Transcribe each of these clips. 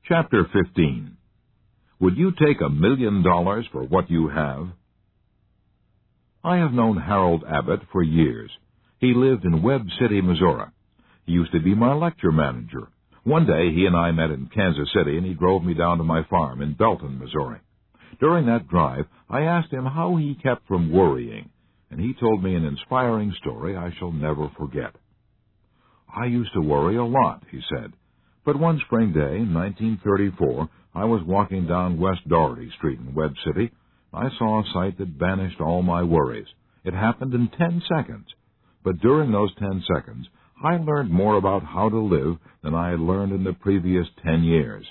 Chapter 15. Would you take $1 million for what you have? I have known Harold Abbott for years. He lived in Webb City, Missouri. He used to be my lecture manager. One day he and I met in Kansas City, and he drove me down to my farm in Belton, Missouri. During that drive, I asked him how he kept from worrying, and he told me an inspiring story I shall never forget. I used to worry a lot, he said. But one spring day in 1934, I was walking down West Doherty Street in Webb City. I saw a sight that banished all my worries. It happened in 10 seconds. But during those 10 seconds, I learned more about how to live than I had learned in the previous 10 years.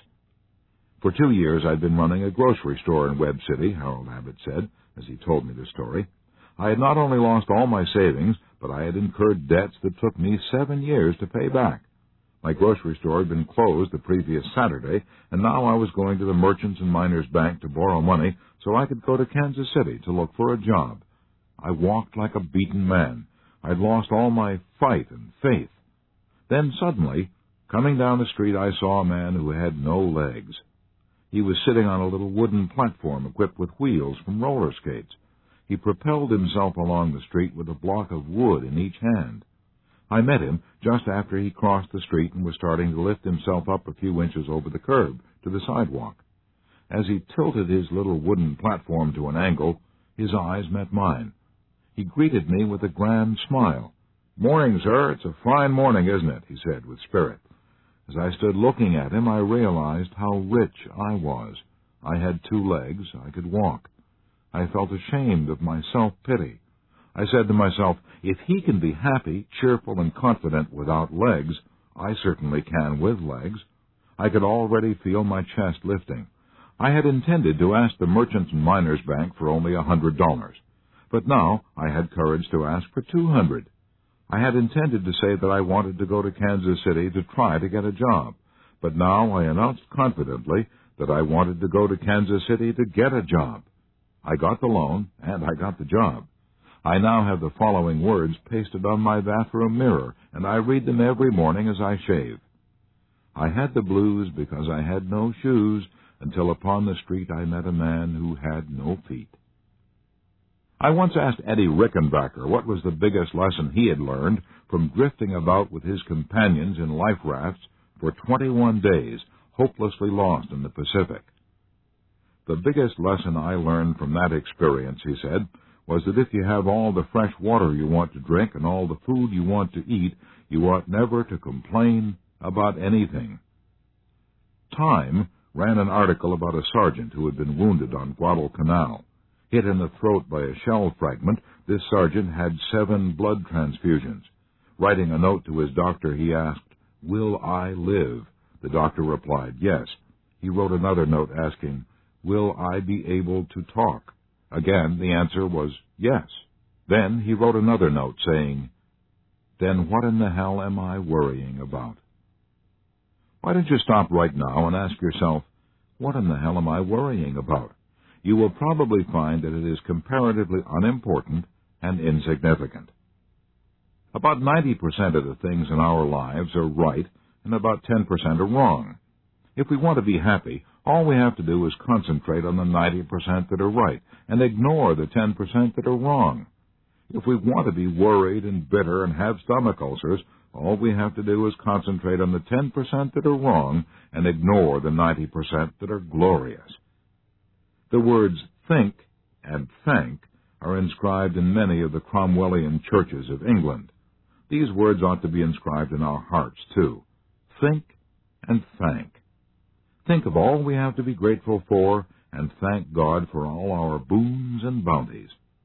For 2 years, I'd been running a grocery store in Webb City, Harold Abbott said, as he told me the story. I had not only lost all my savings, but I had incurred debts that took me 7 years to pay back. My grocery store had been closed the previous Saturday, and now I was going to the Merchants and Miners Bank to borrow money so I could go to Kansas City to look for a job. I walked like a beaten man. I'd lost all my fight and faith. Then suddenly, coming down the street, I saw a man who had no legs. He was sitting on a little wooden platform equipped with wheels from roller skates. He propelled himself along the street with a block of wood in each hand. I met him just after he crossed the street and was starting to lift himself up a few inches over the curb to the sidewalk. As he tilted his little wooden platform to an angle, his eyes met mine. He greeted me with a grand smile. "Morning, sir. It's a fine morning, isn't it?" he said with spirit. As I stood looking at him, I realized how rich I was. I had 2 legs. I could walk. I felt ashamed of my self-pity. I said to myself, if he can be happy, cheerful, and confident without legs, I certainly can with legs. I could already feel my chest lifting. I had intended to ask the Merchants and Miners Bank for only $100, but now I had courage to ask for $200. I had intended to say that I wanted to go to Kansas City to try to get a job, but now I announced confidently that I wanted to go to Kansas City to get a job. I got the loan, and I got the job. I now have the following words pasted on my bathroom mirror, and I read them every morning as I shave. I had the blues because I had no shoes, until upon the street I met a man who had no feet. I once asked Eddie Rickenbacker what was the biggest lesson he had learned from drifting about with his companions in life rafts for 21 days, hopelessly lost in the Pacific. The biggest lesson I learned from that experience, he said, was that if you have all the fresh water you want to drink and all the food you want to eat, you ought never to complain about anything. Time ran an article about a sergeant who had been wounded on Guadalcanal. Hit in the throat by a shell fragment, this sergeant had 7 blood transfusions. Writing a note to his doctor, he asked, "Will I live?" The doctor replied, "Yes." He wrote another note asking, "Will I be able to talk?" Again, the answer was yes. Then he wrote another note saying, "Then what in the hell am I worrying about?" Why don't you stop right now and ask yourself, what in the hell am I worrying about? You will probably find that it is comparatively unimportant and insignificant. About 90% of the things in our lives are right, and about 10% are wrong. If we want to be happy, all we have to do is concentrate on the 90% that are right and ignore the 10% that are wrong. If we want to be worried and bitter and have stomach ulcers, all we have to do is concentrate on the 10% that are wrong and ignore the 90% that are glorious. The words think and thank are inscribed in many of the Cromwellian churches of England. These words ought to be inscribed in our hearts, too. Think and thank. Think of all we have to be grateful for, and thank God for all our boons and bounties.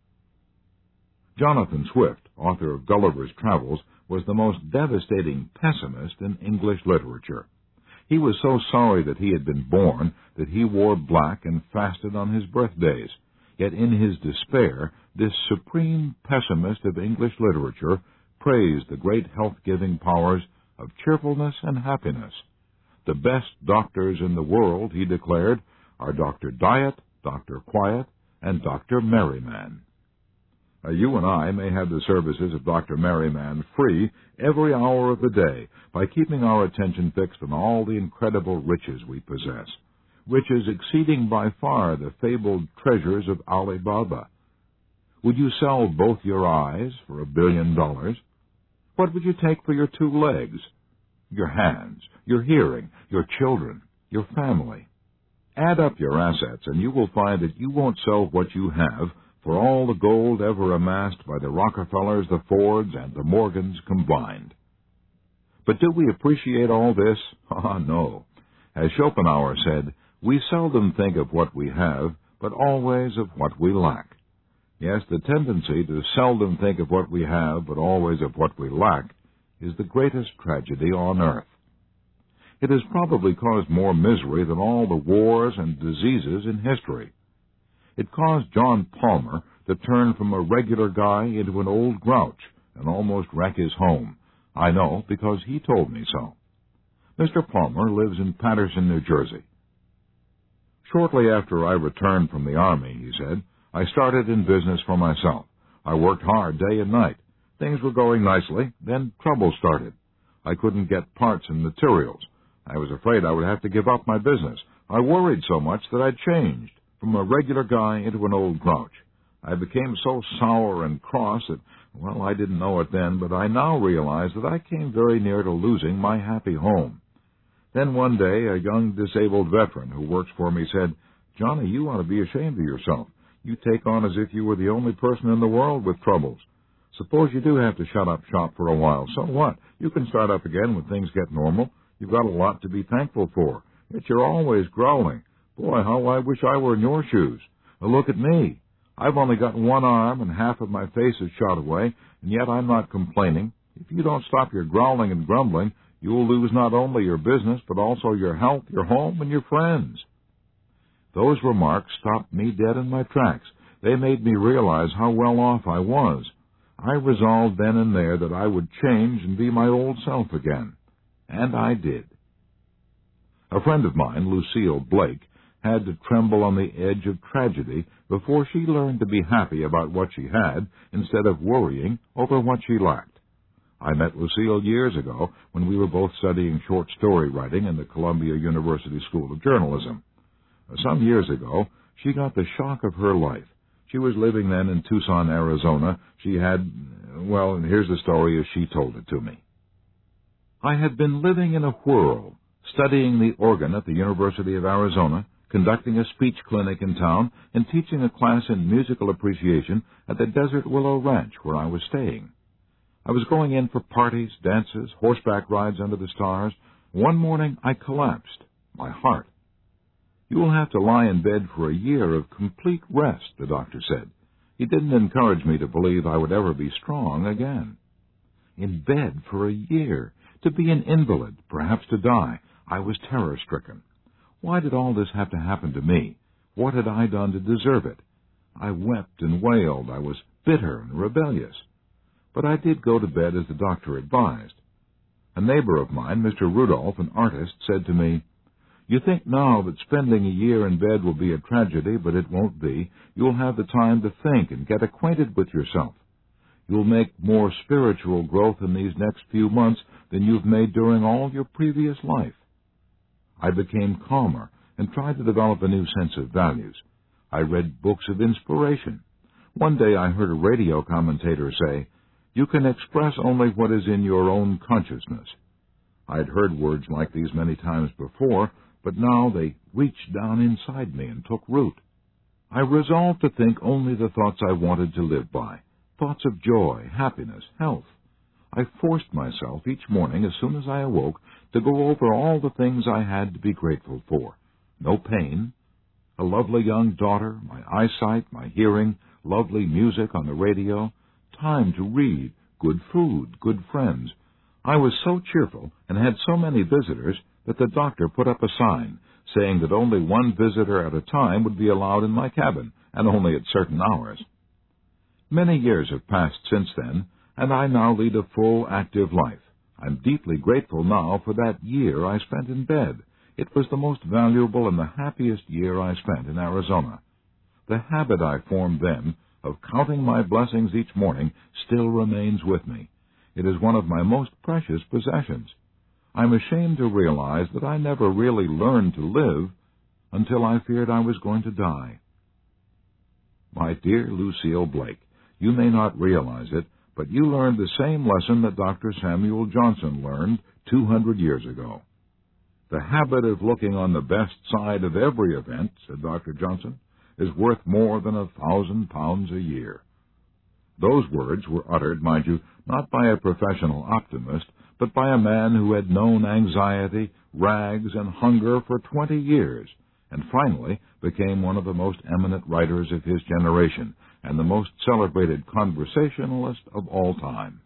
Jonathan Swift, author of Gulliver's Travels, was the most devastating pessimist in English literature. He was so sorry that he had been born that he wore black and fasted on his birthdays. Yet in his despair, this supreme pessimist of English literature praised the great health-giving powers of cheerfulness and happiness. The best doctors in the world, he declared, are Dr. Diet, Dr. Quiet, and Dr. Merryman. You and I may have the services of Dr. Merriman free every hour of the day by keeping our attention fixed on all the incredible riches we possess, riches exceeding by far the fabled treasures of Ali Baba. Would you sell both your eyes for $1 billion? What would you take for your 2 legs, your hands, your hearing, your children, your family? Add up your assets, and you will find that you won't sell what you have for all the gold ever amassed by the Rockefellers, the Fords, and the Morgans combined. But do we appreciate all this? Ah, no. As Schopenhauer said, we seldom think of what we have, but always of what we lack. Yes, the tendency to seldom think of what we have, but always of what we lack, is the greatest tragedy on earth. It has probably caused more misery than all the wars and diseases in history. It caused John Palmer to turn from a regular guy into an old grouch and almost wreck his home. I know, because he told me so. Mr. Palmer lives in Paterson, New Jersey. Shortly after I returned from the Army, he said, I started in business for myself. I worked hard day and night. Things were going nicely. Then trouble started. I couldn't get parts and materials. I was afraid I would have to give up my business. I worried so much that I changed from a regular guy into an old grouch. I became so sour and cross that, well, I didn't know it then, but I now realize that I came very near to losing my happy home. Then one day, a young disabled veteran who works for me said, Johnny, you ought to be ashamed of yourself. You take on as if you were the only person in the world with troubles. Suppose you do have to shut up shop for a while. So what? You can start up again when things get normal. You've got a lot to be thankful for. Yet you're always growling. Boy, how I wish I were in your shoes. Now look at me. I've only got one arm and half of my face is shot away, and yet I'm not complaining. If you don't stop your growling and grumbling, you will lose not only your business, but also your health, your home, and your friends. Those remarks stopped me dead in my tracks. They made me realize how well off I was. I resolved then and there that I would change and be my old self again. And I did. A friend of mine, Lucille Blake, had to tremble on the edge of tragedy before she learned to be happy about what she had instead of worrying over what she lacked. I met Lucille years ago when we were both studying short story writing in the Columbia University School of Journalism. Some years ago, she got the shock of her life. She was living then in Tucson, Arizona. She had, well, here's the story as she told it to me. I had been living in a whirl, studying the organ at the University of Arizona, conducting a speech clinic in town, and teaching a class in musical appreciation at the Desert Willow Ranch where I was staying. I was going in for parties, dances, horseback rides under the stars. One morning I collapsed, my heart. You will have to lie in bed for a year of complete rest, the doctor said. He didn't encourage me to believe I would ever be strong again. In bed for a year, to be an invalid, perhaps to die. I was terror-stricken. Why did all this have to happen to me? What had I done to deserve it? I wept and wailed. I was bitter and rebellious. But I did go to bed as the doctor advised. A neighbor of mine, Mr. Rudolph, an artist, said to me, You think now that spending a year in bed will be a tragedy, but it won't be. You'll have the time to think and get acquainted with yourself. You'll make more spiritual growth in these next few months than you've made during all your previous life. I became calmer and tried to develop a new sense of values. I read books of inspiration. One day I heard a radio commentator say, You can express only what is in your own consciousness. I'd heard words like these many times before, but now they reached down inside me and took root. I resolved to think only the thoughts I wanted to live by, thoughts of joy, happiness, health. I forced myself each morning as soon as I awoke to go over all the things I had to be grateful for. No pain, a lovely young daughter, my eyesight, my hearing, lovely music on the radio, time to read, good food, good friends. I was so cheerful and had so many visitors that the doctor put up a sign saying that only one visitor at a time would be allowed in my cabin, and only at certain hours. Many years have passed since then, and I now lead a full, active life. I'm deeply grateful now for that year I spent in bed. It was the most valuable and the happiest year I spent in Arizona. The habit I formed then of counting my blessings each morning still remains with me. It is one of my most precious possessions. I'm ashamed to realize that I never really learned to live until I feared I was going to die. My dear Lucille Blake, you may not realize it, but you learned the same lesson that Dr. Samuel Johnson learned 200 years ago. The habit of looking on the best side of every event, said Dr. Johnson, is worth more than £1,000 a year. Those words were uttered, mind you, not by a professional optimist, but by a man who had known anxiety, rags, and hunger for 20 years, and finally became one of the most eminent writers of his generation and the most celebrated conversationalist of all time.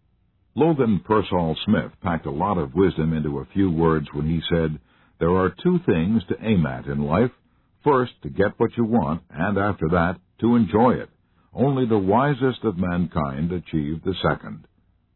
Logan Pearsall Smith packed a lot of wisdom into a few words when he said, "There are two things to aim at in life. First, to get what you want, and after that, to enjoy it. Only the wisest of mankind achieve the second."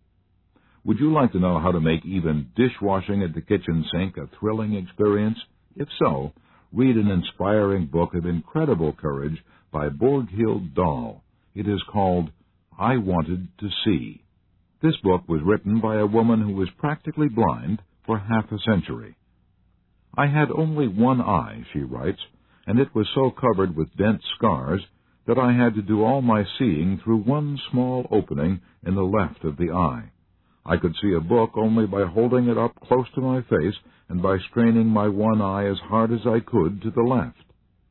Would you like to know how to make even dishwashing at the kitchen sink a thrilling experience? If so, read an inspiring book of incredible courage by Borghild Dahl. It is called I Wanted to See. This book was written by a woman who was practically blind for half a century. "I had only one eye," she writes, "and it was so covered with dense scars that I had to do all my seeing through one small opening in the left of the eye. I could see a book only by holding it up close to my face and by straining my one eye as hard as I could to the left."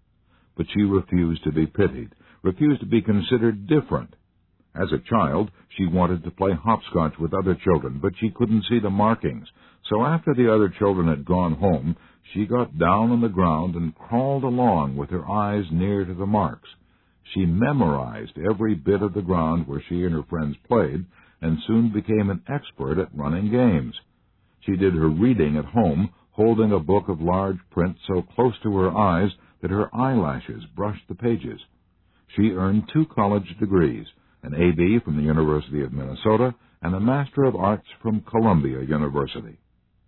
But she refused to be pitied, refused to be considered different. As a child, she wanted to play hopscotch with other children, but she couldn't see the markings. So after the other children had gone home, she got down on the ground and crawled along with her eyes near to the marks. She memorized every bit of the ground where she and her friends played, and soon became an expert at running games. She did her reading at home, holding a book of large print so close to her eyes that her eyelashes brushed the pages. She earned 2 college degrees, an A.B. from the University of Minnesota and a Master of Arts from Columbia University.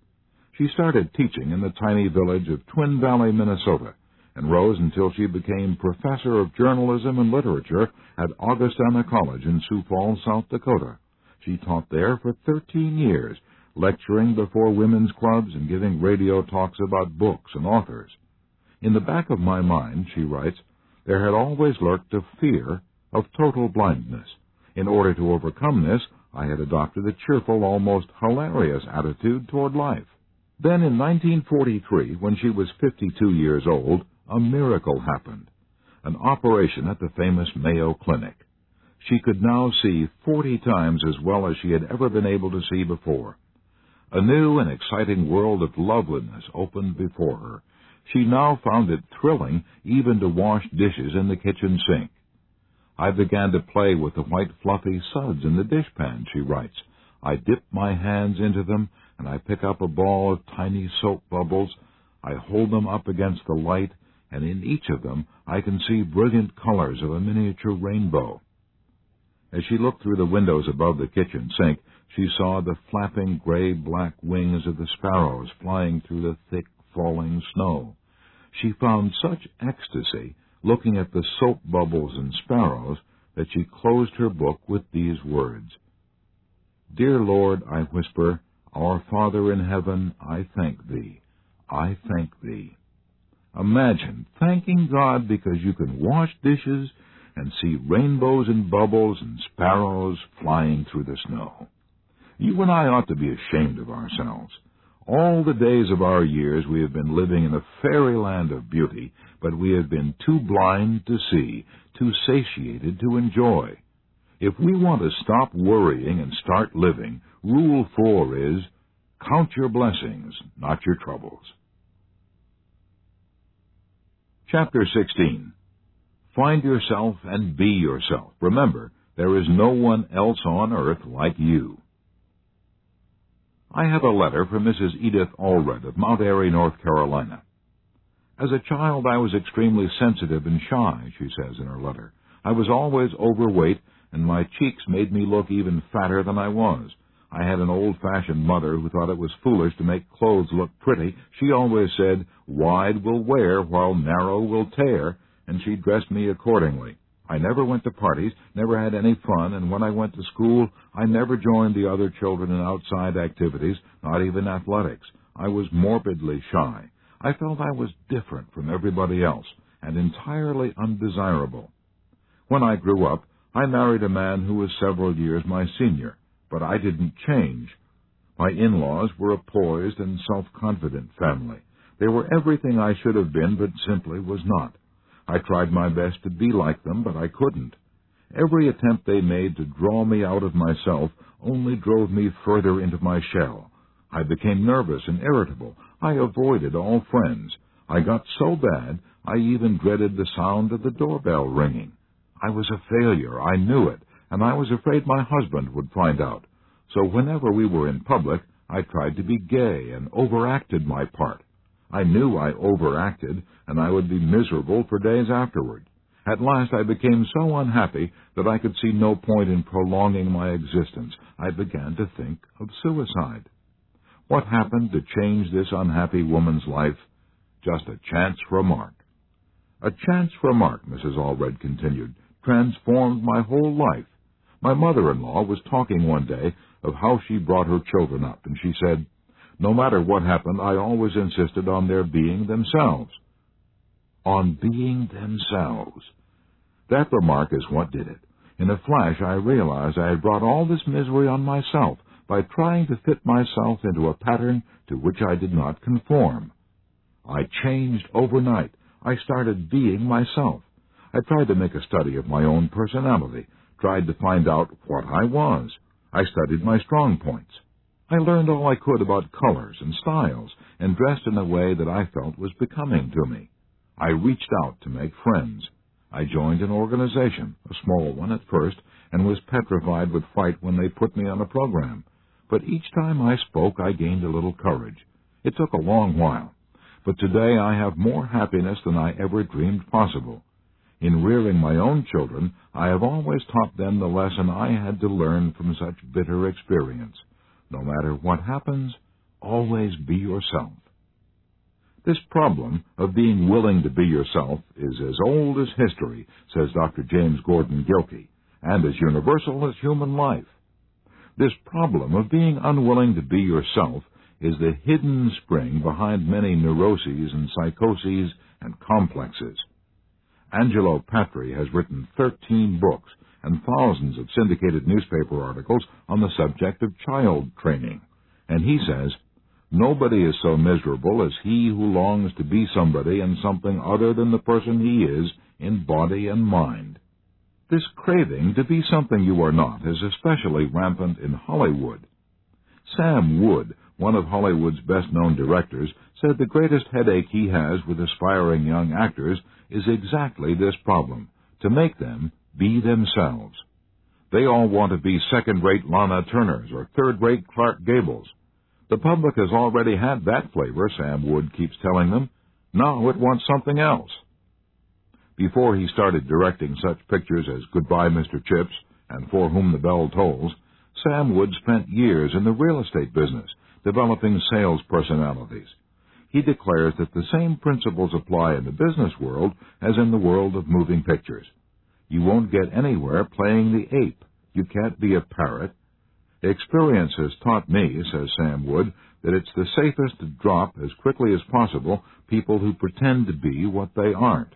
She started teaching in the tiny village of Twin Valley, Minnesota, and rose until she became professor of journalism and literature at Augustana College in Sioux Falls, South Dakota. She taught there for 13 years, lecturing before women's clubs and giving radio talks about books and authors. "In the back of my mind," she writes, "there had always lurked a fear of total blindness. In order to overcome this, I had adopted a cheerful, almost hilarious attitude toward life." Then in 1943, when she was 52 years old, a miracle happened, an operation at the famous Mayo Clinic. She could now see 40 times as well as she had ever been able to see before. A new and exciting world of loveliness opened before her. She now found it thrilling even to wash dishes in the kitchen sink. "I began to play with the white fluffy suds in the dishpan," she writes. "I dip my hands into them, and I pick up a ball of tiny soap bubbles. I hold them up against the light, and in each of them I can see brilliant colors of a miniature rainbow." As she looked through the windows above the kitchen sink, she saw the flapping gray-black wings of the sparrows flying through the thick, falling snow. She found such ecstasy looking at the soap bubbles and sparrows that she closed her book with these words, "Dear Lord," I whisper, "our Father in heaven, I thank Thee. I thank Thee." Imagine thanking God because you can wash dishes and see rainbows and bubbles and sparrows flying through the snow. You and I ought to be ashamed of ourselves. All the days of our years we have been living in a fairyland of beauty, but we have been too blind to see, too satiated to enjoy. If we want to stop worrying and start living, Rule 4 is, count your blessings, not your troubles. Chapter 16. Find yourself and be yourself. Remember, there is no one else on earth like you. I have a letter from Mrs. Edith Allred of Mount Airy, North Carolina. "As a child, I was extremely sensitive and shy," she says in her letter. "I was always overweight, and my cheeks made me look even fatter than I was. I had an old-fashioned mother who thought it was foolish to make clothes look pretty. She always said, 'Wide will wear while narrow will tear,' and she dressed me accordingly. I never went to parties, never had any fun, and when I went to school, I never joined the other children in outside activities, not even athletics. I was morbidly shy. I felt I was different from everybody else and entirely undesirable. When I grew up, I married a man who was several years my senior, but I didn't change. My in-laws were a poised and self-confident family. They were everything I should have been, but simply was not. I tried my best to be like them, but I couldn't. Every attempt they made to draw me out of myself only drove me further into my shell. I became nervous and irritable. I avoided all friends. I got so bad, I even dreaded the sound of the doorbell ringing. I was a failure. I knew it, and I was afraid my husband would find out. So whenever we were in public, I tried to be gay and overacted my part. I knew I overacted, and I would be miserable for days afterward. At last I became so unhappy that I could see no point in prolonging my existence. I began to think of suicide. What happened to change this unhappy woman's life? Just a chance remark. A chance remark, Mrs. Allred continued, transformed my whole life. My mother-in-law was talking one day of how she brought her children up, and she said, "No matter what happened, I always insisted on their being themselves." On being themselves. That remark is what did it. In a flash, I realized I had brought all this misery on myself by trying to fit myself into a pattern to which I did not conform. I changed overnight. I started being myself. I tried to make a study of my own personality, tried to find out what I was. I studied my strong points. I learned all I could about colors and styles, and dressed in a way that I felt was becoming to me. I reached out to make friends. I joined an organization, a small one at first, and was petrified with fright when they put me on a program. But each time I spoke, I gained a little courage. It took a long while, but today I have more happiness than I ever dreamed possible. In rearing my own children, I have always taught them the lesson I had to learn from such bitter experience. No matter what happens, always be yourself. This problem of being willing to be yourself is as old as history, says Dr. James Gordon Gilkey, and as universal as human life. This problem of being unwilling to be yourself is the hidden spring behind many neuroses and psychoses and complexes. Angelo Patri has written 13 books and thousands of syndicated newspaper articles on the subject of child training, and he says, "Nobody is so miserable as he who longs to be somebody and something other than the person he is in body and mind." This craving to be something you are not is especially rampant in Hollywood. Sam Wood, one of Hollywood's best-known directors, said the greatest headache he has with aspiring young actors is exactly this problem, to make them be themselves. They all want to be second-rate Lana Turners or third-rate Clark Gables. The public has already had that flavor, Sam Wood keeps telling them. Now it wants something else. Before he started directing such pictures as Goodbye, Mr. Chips and For Whom the Bell Tolls, Sam Wood spent years in the real estate business, developing sales personalities. He declares that the same principles apply in the business world as in the world of moving pictures. You won't get anywhere playing the ape. You can't be a parrot. Experience has taught me, says Sam Wood, that it's the safest to drop as quickly as possible people who pretend to be what they aren't.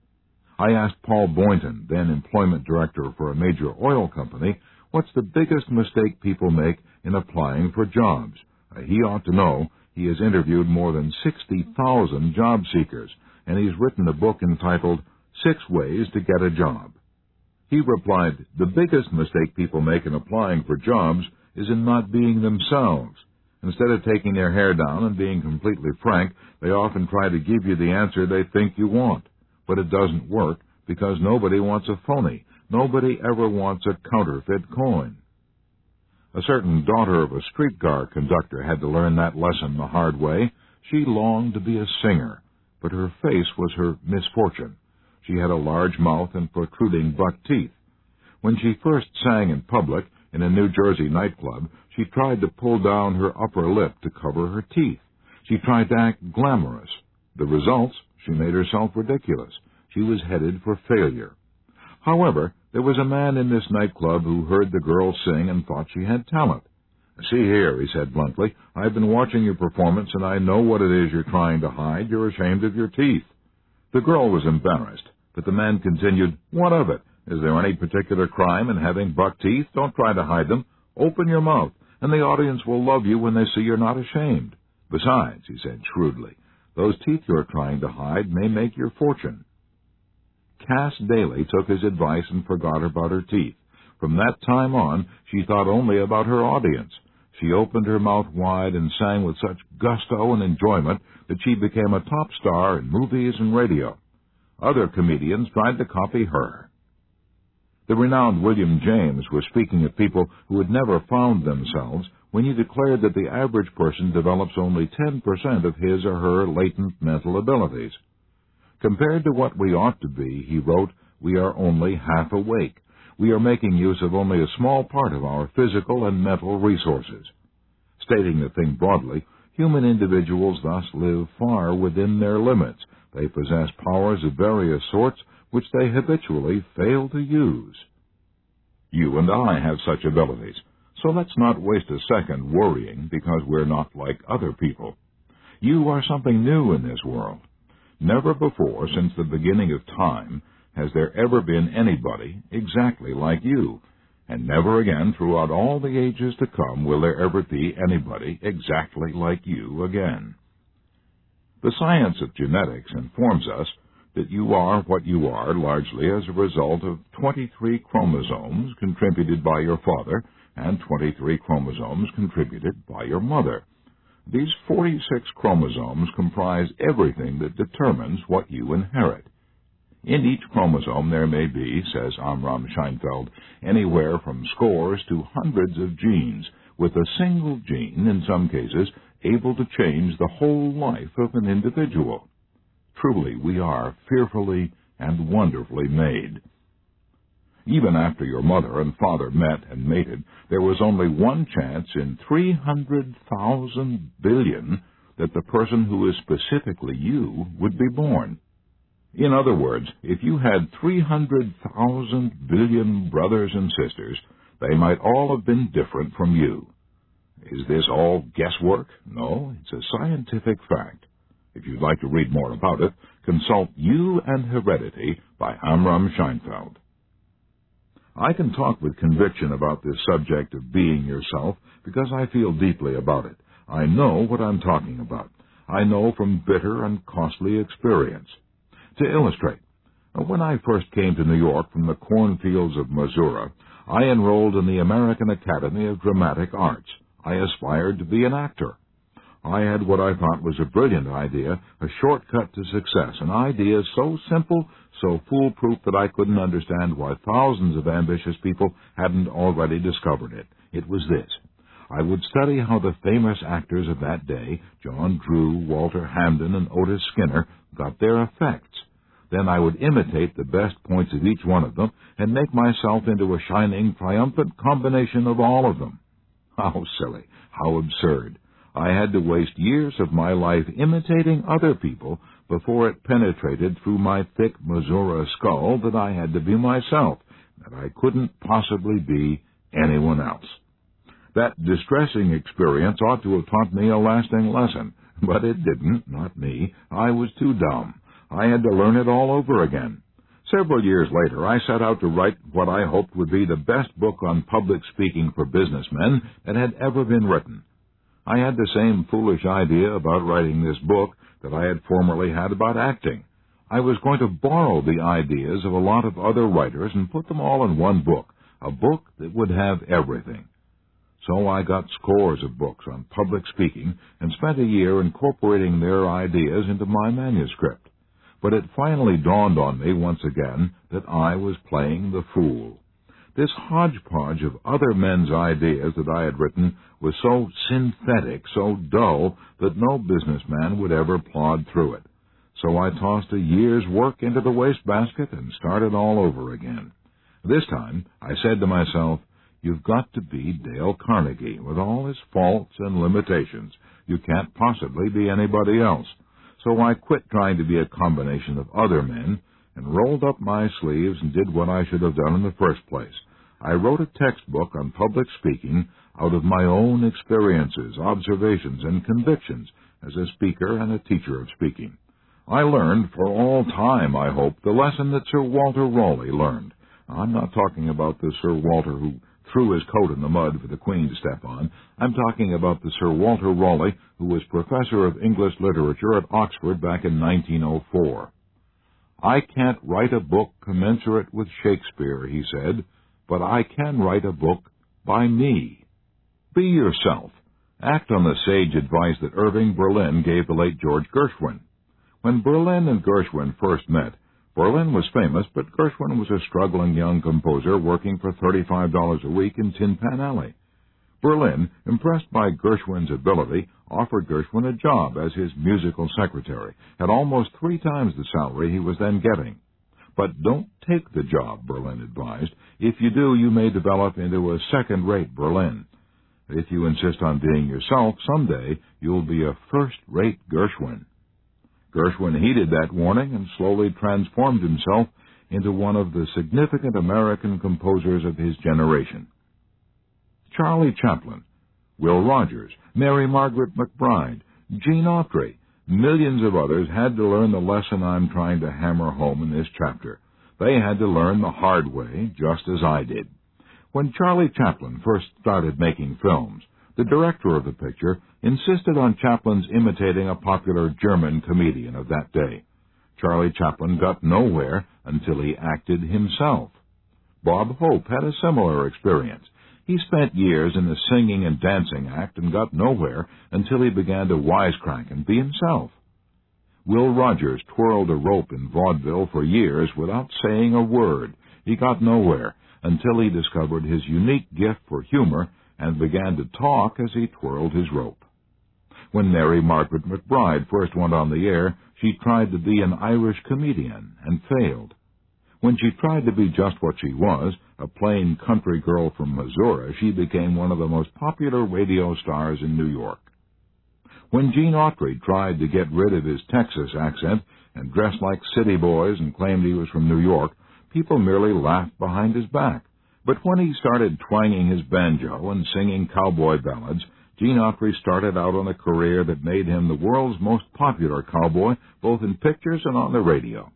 I asked Paul Boynton, then employment director for a major oil company, what's the biggest mistake people make in applying for jobs. He ought to know. He has interviewed more than 60,000 job seekers, and he's written a book entitled 6 Ways to Get a Job. He replied, the biggest mistake people make in applying for jobs is in not being themselves. Instead of taking their hair down and being completely frank, they often try to give you the answer they think you want. But it doesn't work because nobody wants a phony. Nobody ever wants a counterfeit coin. A certain daughter of a streetcar conductor had to learn that lesson the hard way. She longed to be a singer, but her face was her misfortune. She had a large mouth and protruding buck teeth. When she first sang in public in a New Jersey nightclub, she tried to pull down her upper lip to cover her teeth. She tried to act glamorous. The results, she made herself ridiculous. She was headed for failure. However, there was a man in this nightclub who heard the girl sing and thought she had talent. "See here," he said bluntly, "I've been watching your performance, and I know what it is you're trying to hide. You're ashamed of your teeth." The girl was embarrassed, but the man continued, "What of it? Is there any particular crime in having buck teeth? Don't try to hide them. Open your mouth, and the audience will love you when they see you're not ashamed. Besides," he said shrewdly, "those teeth you're trying to hide may make your fortune." Cass Daly took his advice and forgot about her teeth. From that time on, she thought only about her audience. She opened her mouth wide and sang with such gusto and enjoyment that she became a top star in movies and radio. Other comedians tried to copy her. The renowned William James was speaking of people who had never found themselves when he declared that the average person develops only 10% of his or her latent mental abilities. Compared to what we ought to be, he wrote, we are only half awake. We are making use of only a small part of our physical and mental resources. Stating the thing broadly, human individuals thus live far within their limits. They possess powers of various sorts which they habitually fail to use. You and I have such abilities, so let's not waste a second worrying because we're not like other people. You are something new in this world. Never before, since the beginning of time, has there ever been anybody exactly like you, and never again throughout all the ages to come will there ever be anybody exactly like you again. The science of genetics informs us that you are what you are largely as a result of 23 chromosomes contributed by your father and 23 chromosomes contributed by your mother. These 46 chromosomes comprise everything that determines what you inherit. In each chromosome there may be, says Amram Scheinfeld, anywhere from scores to hundreds of genes, with a single gene, in some cases, able to change the whole life of an individual. Truly, we are fearfully and wonderfully made. Even after your mother and father met and mated, there was only one chance in 300,000 billion that the person who is specifically you would be born. In other words, if you had 300,000 billion brothers and sisters, they might all have been different from you. Is this all guesswork? No, it's a scientific fact. If you'd like to read more about it, consult You and Heredity by Amram Scheinfeld. I can talk with conviction about this subject of being yourself because I feel deeply about it. I know what I'm talking about. I know from bitter and costly experience. To illustrate, when I first came to New York from the cornfields of Missouri, I enrolled in the American Academy of Dramatic Arts. I aspired to be an actor. I had what I thought was a brilliant idea, a shortcut to success, an idea so simple, so foolproof that I couldn't understand why thousands of ambitious people hadn't already discovered it. It was this. I would study how the famous actors of that day, John Drew, Walter Hamden, and Otis Skinner, got their effects. Then I would imitate the best points of each one of them and make myself into a shining, triumphant combination of all of them. How silly, how absurd. I had to waste years of my life imitating other people before it penetrated through my thick Missouri skull that I had to be myself, that I couldn't possibly be anyone else. That distressing experience ought to have taught me a lasting lesson, but it didn't, not me. I was too dumb. I had to learn it all over again. Several years later, I set out to write what I hoped would be the best book on public speaking for businessmen that had ever been written. I had the same foolish idea about writing this book that I had formerly had about acting. I was going to borrow the ideas of a lot of other writers and put them all in one book, a book that would have everything. So I got scores of books on public speaking and spent a year incorporating their ideas into my manuscript. But it finally dawned on me once again that I was playing the fool. This hodgepodge of other men's ideas that I had written was so synthetic, so dull, that no businessman would ever plod through it. So I tossed a year's work into the wastebasket and started all over again. This time I said to myself, you've got to be Dale Carnegie, with all his faults and limitations. You can't possibly be anybody else. So I quit trying to be a combination of other men and rolled up my sleeves and did what I should have done in the first place. I wrote a textbook on public speaking out of my own experiences, observations, and convictions as a speaker and a teacher of speaking. I learned for all time, I hope, the lesson that Sir Walter Raleigh learned. I'm not talking about the Sir Walter who threw his coat in the mud for the Queen to step on. I'm talking about the Sir Walter Raleigh who was professor of English literature at Oxford back in 1904. I can't write a book commensurate with Shakespeare, he said, but I can write a book by me. Be yourself. Act on the sage advice that Irving Berlin gave the late George Gershwin. When Berlin and Gershwin first met, Berlin was famous, but Gershwin was a struggling young composer working for $35 a week in Tin Pan Alley. Berlin, impressed by Gershwin's ability, offered Gershwin a job as his musical secretary, at almost 3 times the salary he was then getting. But don't take the job, Berlin advised. If you do, you may develop into a second-rate Berlin. If you insist on being yourself, someday you'll be a first-rate Gershwin. Gershwin heeded that warning and slowly transformed himself into one of the significant American composers of his generation. Charlie Chaplin, Will Rogers, Mary Margaret McBride, Gene Autry, millions of others had to learn the lesson I'm trying to hammer home in this chapter. They had to learn the hard way, just as I did. When Charlie Chaplin first started making films, the director of the picture insisted on Chaplin's imitating a popular German comedian of that day. Charlie Chaplin got nowhere until he acted himself. Bob Hope had a similar experience. He spent years in the singing and dancing act and got nowhere until he began to wisecrack and be himself. Will Rogers twirled a rope in vaudeville for years without saying a word. He got nowhere until he discovered his unique gift for humor and began to talk as he twirled his rope. When Mary Margaret McBride first went on the air, she tried to be an Irish comedian and failed. When she tried to be just what she was, a plain country girl from Missouri, she became one of the most popular radio stars in New York. When Gene Autry tried to get rid of his Texas accent and dressed like city boys and claimed he was from New York, people merely laughed behind his back. But when he started twanging his banjo and singing cowboy ballads, Gene Autry started out on a career that made him the world's most popular cowboy, both in pictures and on the radio.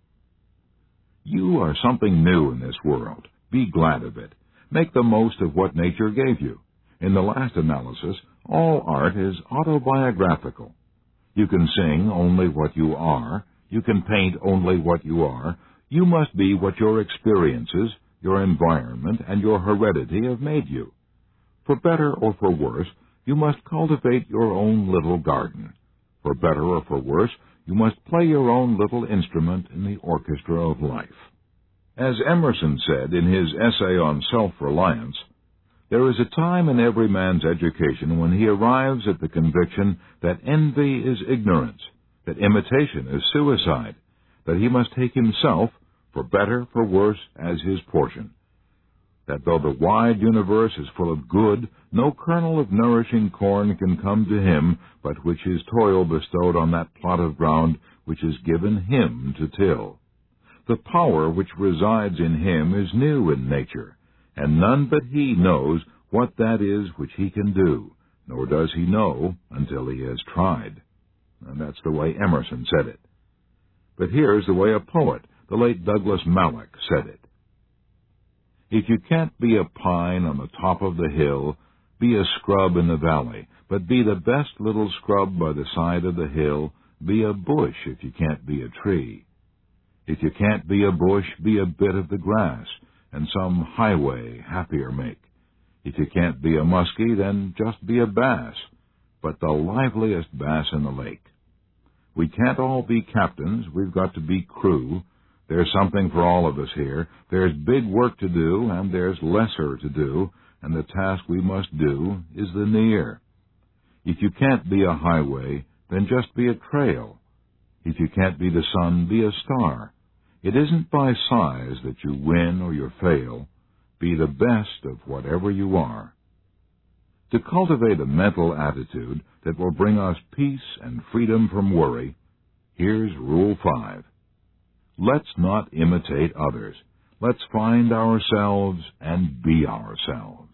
You are something new in this world. Be glad of it. Make the most of what nature gave you. In the last analysis, all art is autobiographical. You can sing only what you are. You can paint only what you are. You must be what your experiences, your environment, and your heredity have made you. For better or for worse, you must cultivate your own little garden. For better or for worse, you must play your own little instrument in the orchestra of life. As Emerson said in his essay on self-reliance, there is a time in every man's education when he arrives at the conviction that envy is ignorance, that imitation is suicide, that he must take himself, for better, for worse, as his portion, that though the wide universe is full of good, no kernel of nourishing corn can come to him but which his toil bestowed on that plot of ground which is given him to till. The power which resides in him is new in nature, and none but he knows what that is which he can do, nor does he know until he has tried. And that's the way Emerson said it. But here's the way a poet, the late Douglas Mallock, said it. If you can't be a pine on the top of the hill, be a scrub in the valley, but be the best little scrub by the side of the hill, be a bush if you can't be a tree. If you can't be a bush, be a bit of the grass, and some highway happier make. If you can't be a muskie, then just be a bass, but the liveliest bass in the lake. We can't all be captains, we've got to be crew. There's something for all of us here. There's big work to do, and there's lesser to do, and the task we must do is the near. If you can't be a highway, then just be a trail. If you can't be the sun, be a star. It isn't by size that you win or you fail. Be the best of whatever you are. To cultivate a mental attitude that will bring us peace and freedom from worry, here's Rule 5. Let's not imitate others. Let's find ourselves and be ourselves.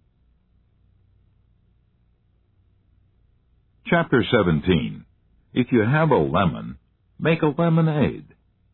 Chapter 17. If you have a lemon, make a lemonade.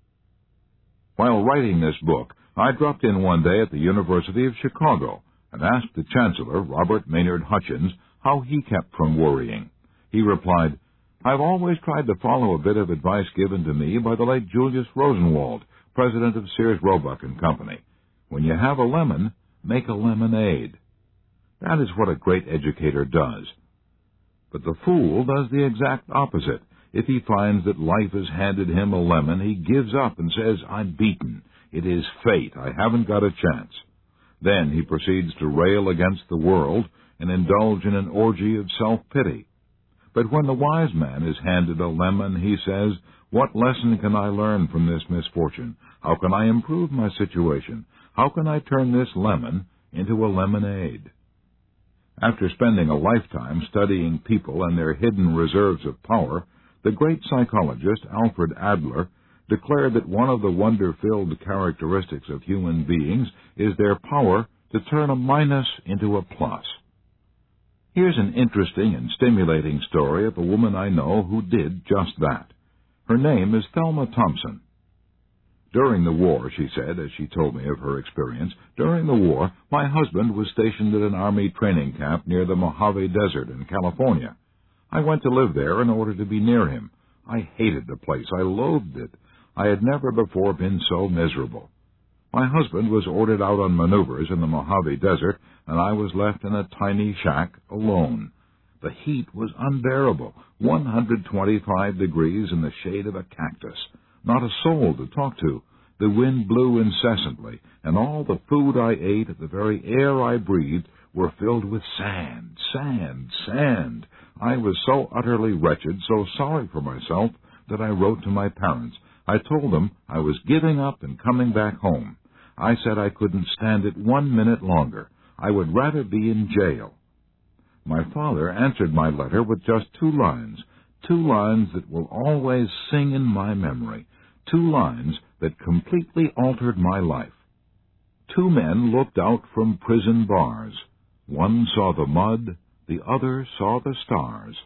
While writing this book, I dropped in one day at the University of Chicago and asked the Chancellor, Robert Maynard Hutchins, how he kept from worrying. He replied, "I've always tried to follow a bit of advice given to me by the late Julius Rosenwald, president of Sears Roebuck and Company. When you have a lemon, make a lemonade." That is what a great educator does. But the fool does the exact opposite. If he finds that life has handed him a lemon, he gives up and says, "I'm beaten. It is fate. I haven't got a chance." Then he proceeds to rail against the world and indulge in an orgy of self-pity. But when the wise man is handed a lemon, he says, "What lesson can I learn from this misfortune? How can I improve my situation? How can I turn this lemon into a lemonade?" After spending a lifetime studying people and their hidden reserves of power, the great psychologist Alfred Adler declared that one of the wonder-filled characteristics of human beings is their power to turn a minus into a plus. Here's an interesting and stimulating story of a woman I know who did just that. Her name is Thelma Thompson. "During the war," she said, as she told me of her experience, "during the war, my husband was stationed at an Army training camp near the Mojave Desert in California. I went to live there in order to be near him. I hated the place. I loathed it. I had never before been so miserable. My husband was ordered out on maneuvers in the Mojave Desert, and I was left in a tiny shack alone. The heat was unbearable, 125 degrees in the shade of a cactus. Not a soul to talk to. The wind blew incessantly, and all the food I ate, the very air I breathed, were filled with sand, sand, sand. I was so utterly wretched, so sorry for myself, that I wrote to my parents. I told them I was giving up and coming back home. I said I couldn't stand it 1 minute longer. I would rather be in jail." My father answered my letter with just 2 lines that will always sing in my memory, 2 lines that completely altered my life. "Two men looked out from prison bars. One saw the mud, the other saw the stars."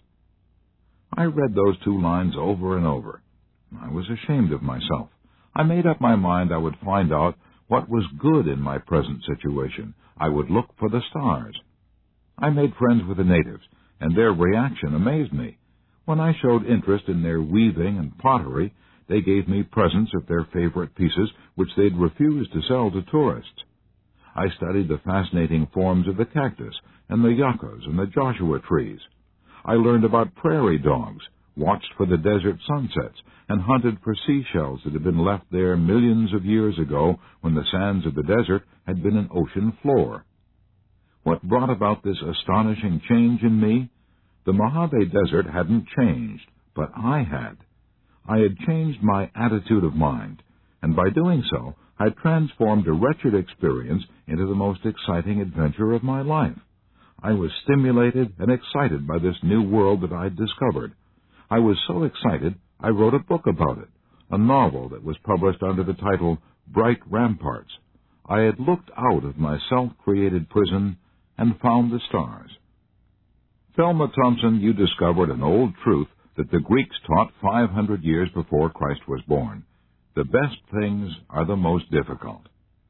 I read those 2 lines over and over. I was ashamed of myself. I made up my mind I would find out what was good in my present situation. I would look for the stars. I made friends with the natives, and their reaction amazed me. When I showed interest in their weaving and pottery, they gave me presents of their favorite pieces, which they'd refused to sell to tourists. I studied the fascinating forms of the cactus and the yuccas and the Joshua trees. I learned about prairie dogs, watched for the desert sunsets, and hunted for seashells that had been left there millions of years ago when the sands of the desert had been an ocean floor. What brought about this astonishing change in me? The Mojave Desert hadn't changed, but I had. I had changed my attitude of mind, and by doing so, I transformed a wretched experience into the most exciting adventure of my life. I was stimulated and excited by this new world that I had discovered. I was so excited, I wrote a book about it, a novel that was published under the title Bright Ramparts. I had looked out of my self-created prison and found the stars. Thelma Thompson, you discovered an old truth that the Greeks taught 500 years before Christ was born. The best things are the most difficult.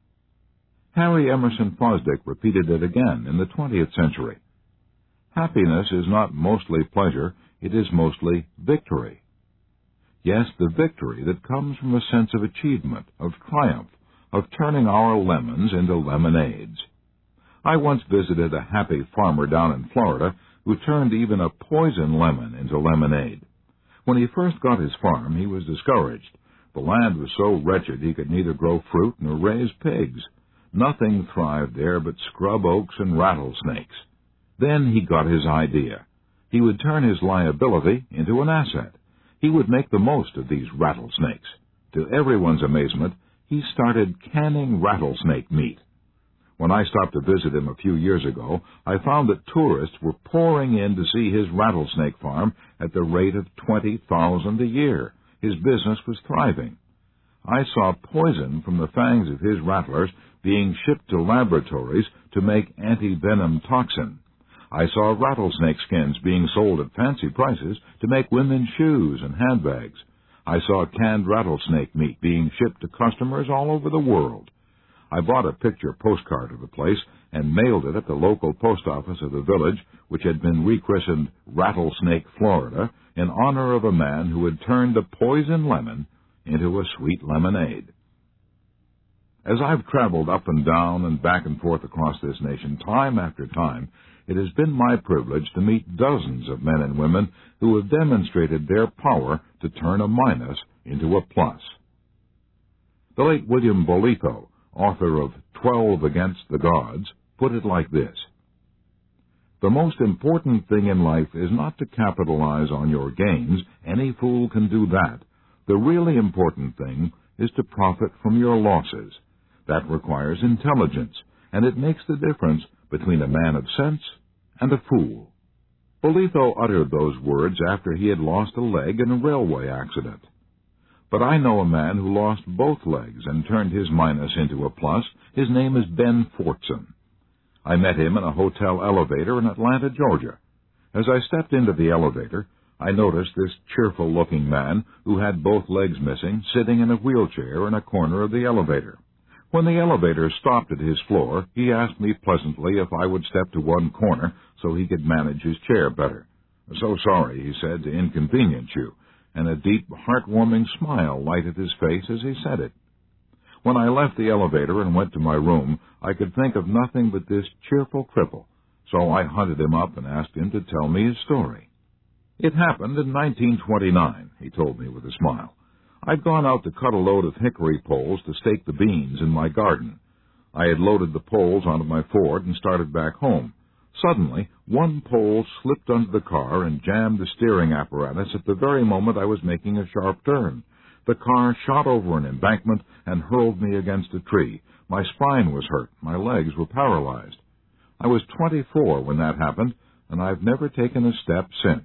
Harry Emerson Fosdick repeated it again in the 20th century. Happiness is not mostly pleasure, it is mostly victory. Yes, the victory that comes from a sense of achievement, of triumph, of turning our lemons into lemonades. I once visited a happy farmer down in Florida who turned even a poison lemon into lemonade. When he first got his farm, he was discouraged. The land was so wretched he could neither grow fruit nor raise pigs. Nothing thrived there but scrub oaks and rattlesnakes. Then he got his idea. He would turn his liability into an asset. He would make the most of these rattlesnakes. To everyone's amazement, he started canning rattlesnake meat. When I stopped to visit him a few years ago, I found that tourists were pouring in to see his rattlesnake farm at the rate of $20,000 a year. His business was thriving. I saw poison from the fangs of his rattlers being shipped to laboratories to make anti-venom toxin. I saw rattlesnake skins being sold at fancy prices to make women's shoes and handbags. I saw canned rattlesnake meat being shipped to customers all over the world. I bought a picture postcard of the place and mailed it at the local post office of the village, which had been rechristened Rattlesnake, Florida, in honor of a man who had turned a poison lemon into a sweet lemonade. As I've traveled up and down and back and forth across this nation time after time, it has been my privilege to meet dozens of men and women who have demonstrated their power to turn a minus into a plus. The late William Bolitho, author of 12 Against the Gods, put it like this: "The most important thing in life is not to capitalize on your gains. Any fool can do that. The really important thing is to profit from your losses. That requires intelligence, and it makes the difference between a man of sense and a fool." Bolitho uttered those words after he had lost a leg in a railway accident. But I know a man who lost both legs and turned his minus into a plus. His name is Ben Fortson. I met him in a hotel elevator in Atlanta, Georgia. As I stepped into the elevator, I noticed this cheerful-looking man who had both legs missing sitting in a wheelchair in a corner of the elevator. When the elevator stopped at his floor, he asked me pleasantly if I would step to one corner so he could manage his chair better. "So sorry," he said, "to inconvenience you," and a deep, heartwarming smile lighted his face as he said it. When I left the elevator and went to my room, I could think of nothing but this cheerful cripple, so I hunted him up and asked him to tell me his story. "It happened in 1929, he told me with a smile. I'd gone out to cut a load of hickory poles to stake the beans in my garden. I had loaded the poles onto my Ford and started back home. Suddenly, one pole slipped under the car and jammed the steering apparatus at the very moment I was making a sharp turn. The car shot over an embankment and hurled me against a tree. My spine was hurt. My legs were paralyzed. I was 24 when that happened, and I've never taken a step since."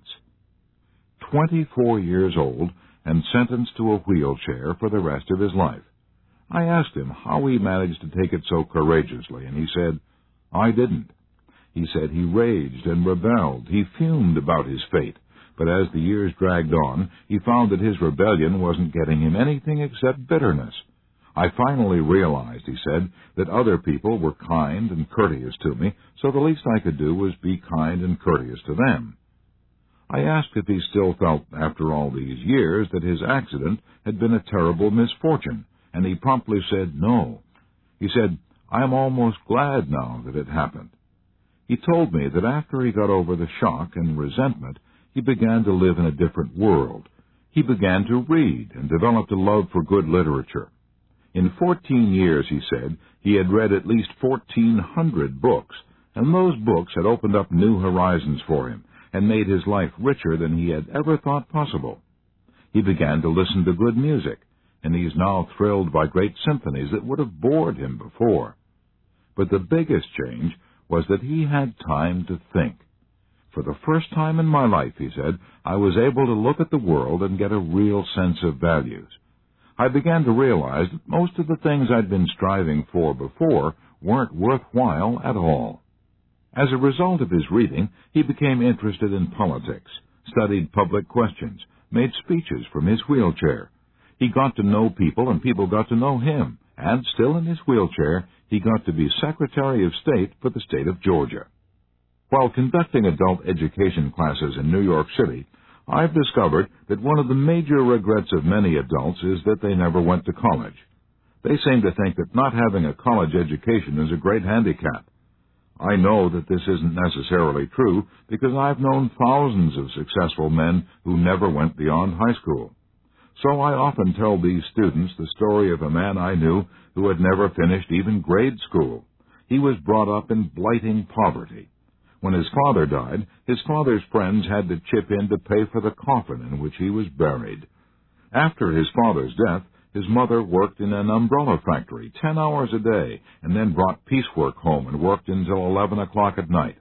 24 years old and sentenced to a wheelchair for the rest of his life. I asked him how he managed to take it so courageously, and he said, "I didn't." He said he raged and rebelled. He fumed about his fate. But as the years dragged on, he found that his rebellion wasn't getting him anything except bitterness. "I finally realized," he said, "that other people were kind and courteous to me, so the least I could do was be kind and courteous to them." I asked if he still felt, after all these years, that his accident had been a terrible misfortune, and he promptly said no. He said, "I am almost glad now that it happened." He told me that after he got over the shock and resentment, he began to live in a different world. He began to read and developed a love for good literature. In 14 years, he said, he had read at least 1,400 books, and those books had opened up new horizons for him and made his life richer than he had ever thought possible. He began to listen to good music, and he is now thrilled by great symphonies that would have bored him before. But the biggest change was that he had time to think. "For the first time in my life," he said, "I was able to look at the world and get a real sense of values. I began to realize that most of the things I'd been striving for before weren't worthwhile at all." As a result of his reading, he became interested in politics, studied public questions, made speeches from his wheelchair. He got to know people, and people got to know him, and still in his wheelchair, he got to be Secretary of State for the state of Georgia. While conducting adult education classes in New York City, I've discovered that one of the major regrets of many adults is that they never went to college. They seem to think that not having a college education is a great handicap. I know that this isn't necessarily true because I've known thousands of successful men who never went beyond high school. So I often tell these students the story of a man I knew who had never finished even grade school. He was brought up in blighting poverty. When his father died, his father's friends had to chip in to pay for the coffin in which he was buried. After his father's death, his mother worked in an umbrella factory 10 hours a day and then brought piecework home and worked until 11 o'clock at night.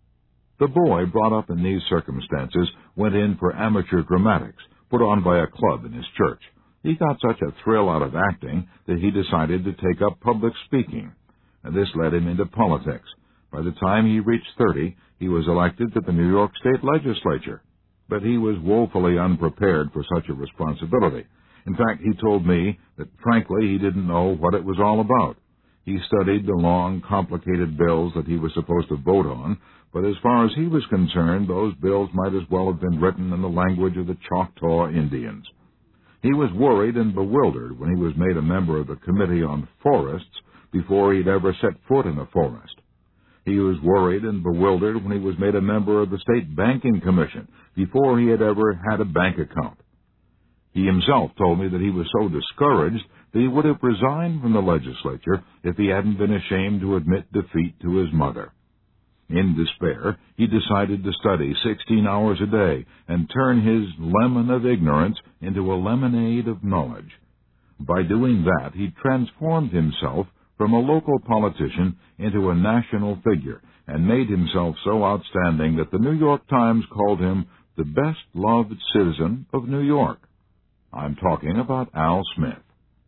The boy, brought up in these circumstances, went in for amateur dramatics, put on by a club in his church. He got such a thrill out of acting that he decided to take up public speaking, and this led him into politics. By the time he reached 30, he was elected to the New York State Legislature, but he was woefully unprepared for such a responsibility. In fact, he told me that, frankly, he didn't know what it was all about. He studied the long, complicated bills that he was supposed to vote on, but as far as he was concerned, those bills might as well have been written in the language of the Choctaw Indians. He was worried and bewildered when he was made a member of the Committee on Forests before he'd ever set foot in a forest. He was worried and bewildered when he was made a member of the State Banking Commission before he had ever had a bank account. He himself told me that he was so discouraged that he would have resigned from the legislature if he hadn't been ashamed to admit defeat to his mother. In despair, he decided to study 16 hours a day and turn his lemon of ignorance into a lemonade of knowledge. By doing that, he transformed himself from a local politician into a national figure and made himself so outstanding that the New York Times called him the best-loved citizen of New York. I'm talking about Al Smith.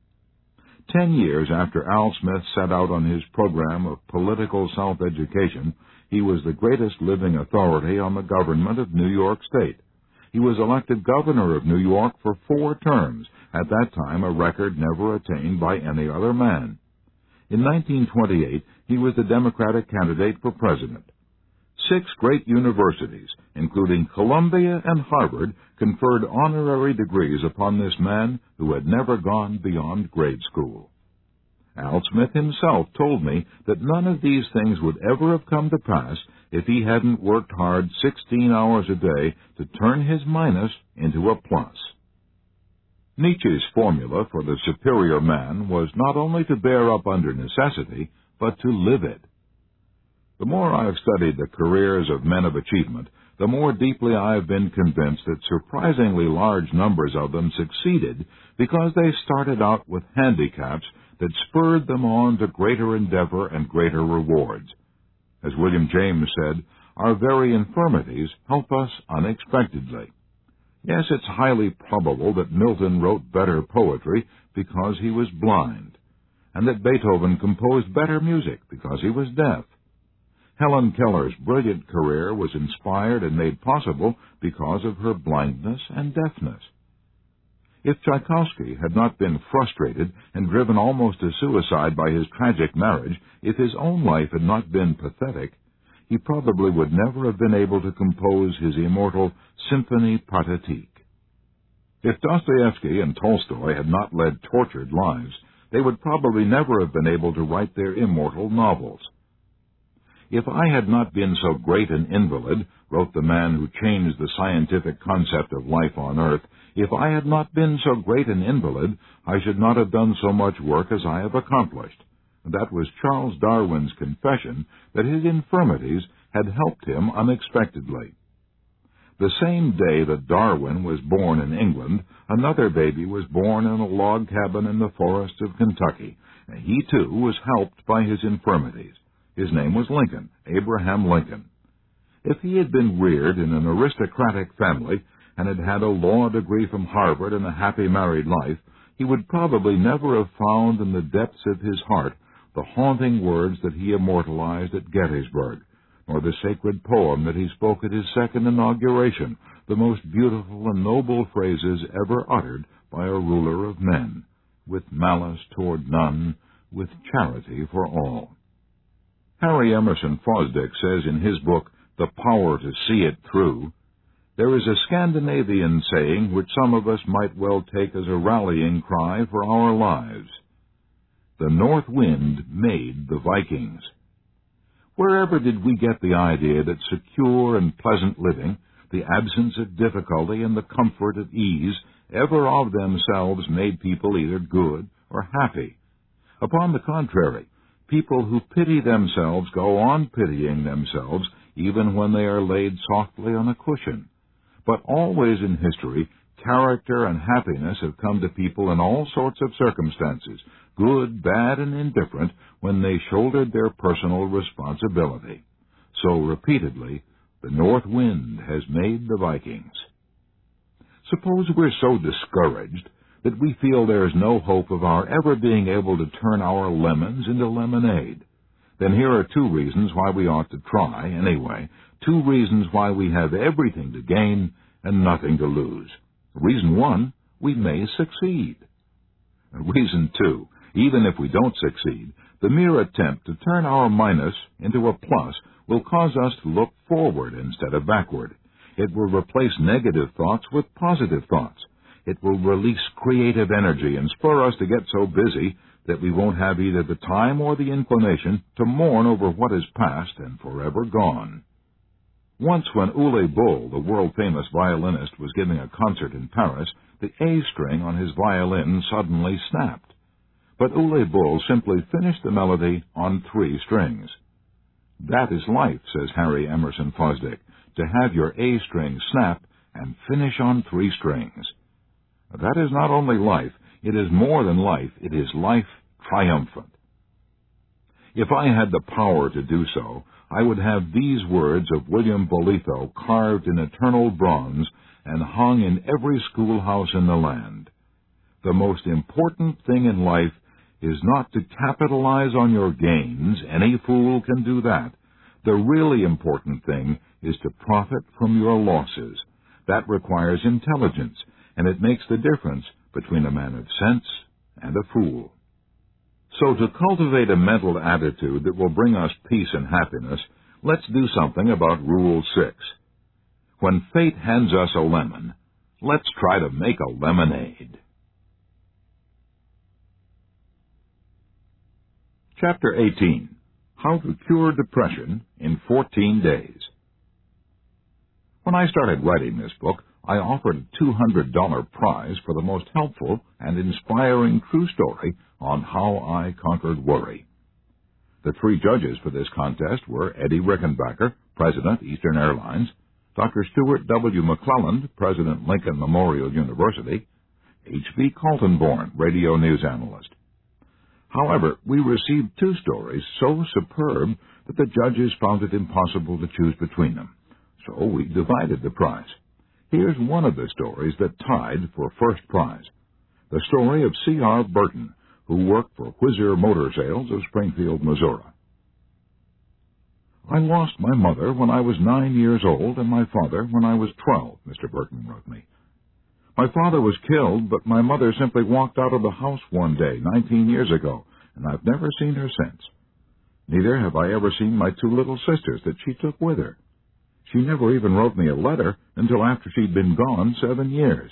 10 years after Al Smith set out on his program of political self-education, he was the greatest living authority on the government of New York State. He was elected governor of New York for 4 terms, at that time a record never attained by any other man. In 1928, he was the Democratic candidate for president. 6 great universities, including Columbia and Harvard, conferred honorary degrees upon this man who had never gone beyond grade school. Al Smith himself told me that none of these things would ever have come to pass if he hadn't worked hard 16 hours a day to turn his minus into a plus. Nietzsche's formula for the superior man was not only to bear up under necessity, but to live it. The more I have studied the careers of men of achievement, the more deeply I have been convinced that surprisingly large numbers of them succeeded because they started out with handicaps that spurred them on to greater endeavor and greater rewards. As William James said, our very infirmities help us unexpectedly. Yes, it's highly probable that Milton wrote better poetry because he was blind, and that Beethoven composed better music because he was deaf. Helen Keller's brilliant career was inspired and made possible because of her blindness and deafness. If Tchaikovsky had not been frustrated and driven almost to suicide by his tragic marriage, if his own life had not been pathetic, he probably would never have been able to compose his immortal Symphonie Pathétique. If Dostoevsky and Tolstoy had not led tortured lives, they would probably never have been able to write their immortal novels. If I had not been so great an invalid, wrote the man who changed the scientific concept of life on Earth, if I had not been so great an invalid, I should not have done so much work as I have accomplished. That was Charles Darwin's confession that his infirmities had helped him unexpectedly. The same day that Darwin was born in England, another baby was born in a log cabin in the forests of Kentucky. He, too, was helped by his infirmities. His name was Lincoln, Abraham Lincoln. If he had been reared in an aristocratic family and had had a law degree from Harvard and a happy married life, he would probably never have found in the depths of his heart the haunting words that he immortalized at Gettysburg, nor the sacred poem that he spoke at his second inauguration, the most beautiful and noble phrases ever uttered by a ruler of men, with malice toward none, with charity for all. Harry Emerson Fosdick says in his book, The Power to See It Through, there is a Scandinavian saying which some of us might well take as a rallying cry for our lives. The north wind made the Vikings. Wherever did we get the idea that secure and pleasant living, the absence of difficulty and the comfort of ease, ever of themselves made people either good or happy? Upon the contrary, people who pity themselves go on pitying themselves even when they are laid softly on a cushion. But always in history, character and happiness have come to people in all sorts of circumstances, good, bad, and indifferent, when they shouldered their personal responsibility. So repeatedly, the north wind has made the Vikings. Suppose we're so discouraged that we feel there is no hope of our ever being able to turn our lemons into lemonade, then here are 2 reasons why we ought to try anyway, 2 reasons why we have everything to gain and nothing to lose. Reason 1, we may succeed. Reason 2, even if we don't succeed, the mere attempt to turn our minus into a plus will cause us to look forward instead of backward. It will replace negative thoughts with positive thoughts. It will release creative energy and spur us to get so busy that we won't have either the time or the inclination to mourn over what is past and forever gone. Once when Uwe Boll, the world-famous violinist, was giving a concert in Paris, the A string on his violin suddenly snapped. But Uwe Boll simply finished the melody on 3 strings. That is life, says Harry Emerson Fosdick, to have your A string snap and finish on 3 strings. That is not only life, it is more than life, it is life triumphant. If I had the power to do so, I would have these words of William Bolitho carved in eternal bronze and hung in every schoolhouse in the land. The most important thing in life is not to capitalize on your gains. Any fool can do that. The really important thing is to profit from your losses. That requires intelligence, and it makes the difference between a man of sense and a fool. So to cultivate a mental attitude that will bring us peace and happiness, let's do something about Rule 6. When fate hands us a lemon, let's try to make a lemonade. Chapter 18. How to Cure Depression in 14 Days. When I started writing this book, I offered a $200 prize for the most helpful and inspiring true story on how I conquered worry. The 3 judges for this contest were Eddie Rickenbacker, President, Eastern Airlines, Dr. Stuart W. McClelland, President, Lincoln Memorial University, H.V. Kaltenborn, radio news analyst. However, we received 2 stories so superb that the judges found it impossible to choose between them, so we divided the prize. Here's one of the stories that tied for first prize, the story of C.R. Burton, who worked for Whizzer Motor Sales of Springfield, Missouri. I lost my mother when I was 9 years old and my father when I was 12, Mr. Burton wrote me. My father was killed, but my mother simply walked out of the house one day 19 years ago, and I've never seen her since. Neither have I ever seen my 2 little sisters that she took with her. She never even wrote me a letter until after she'd been gone 7 years.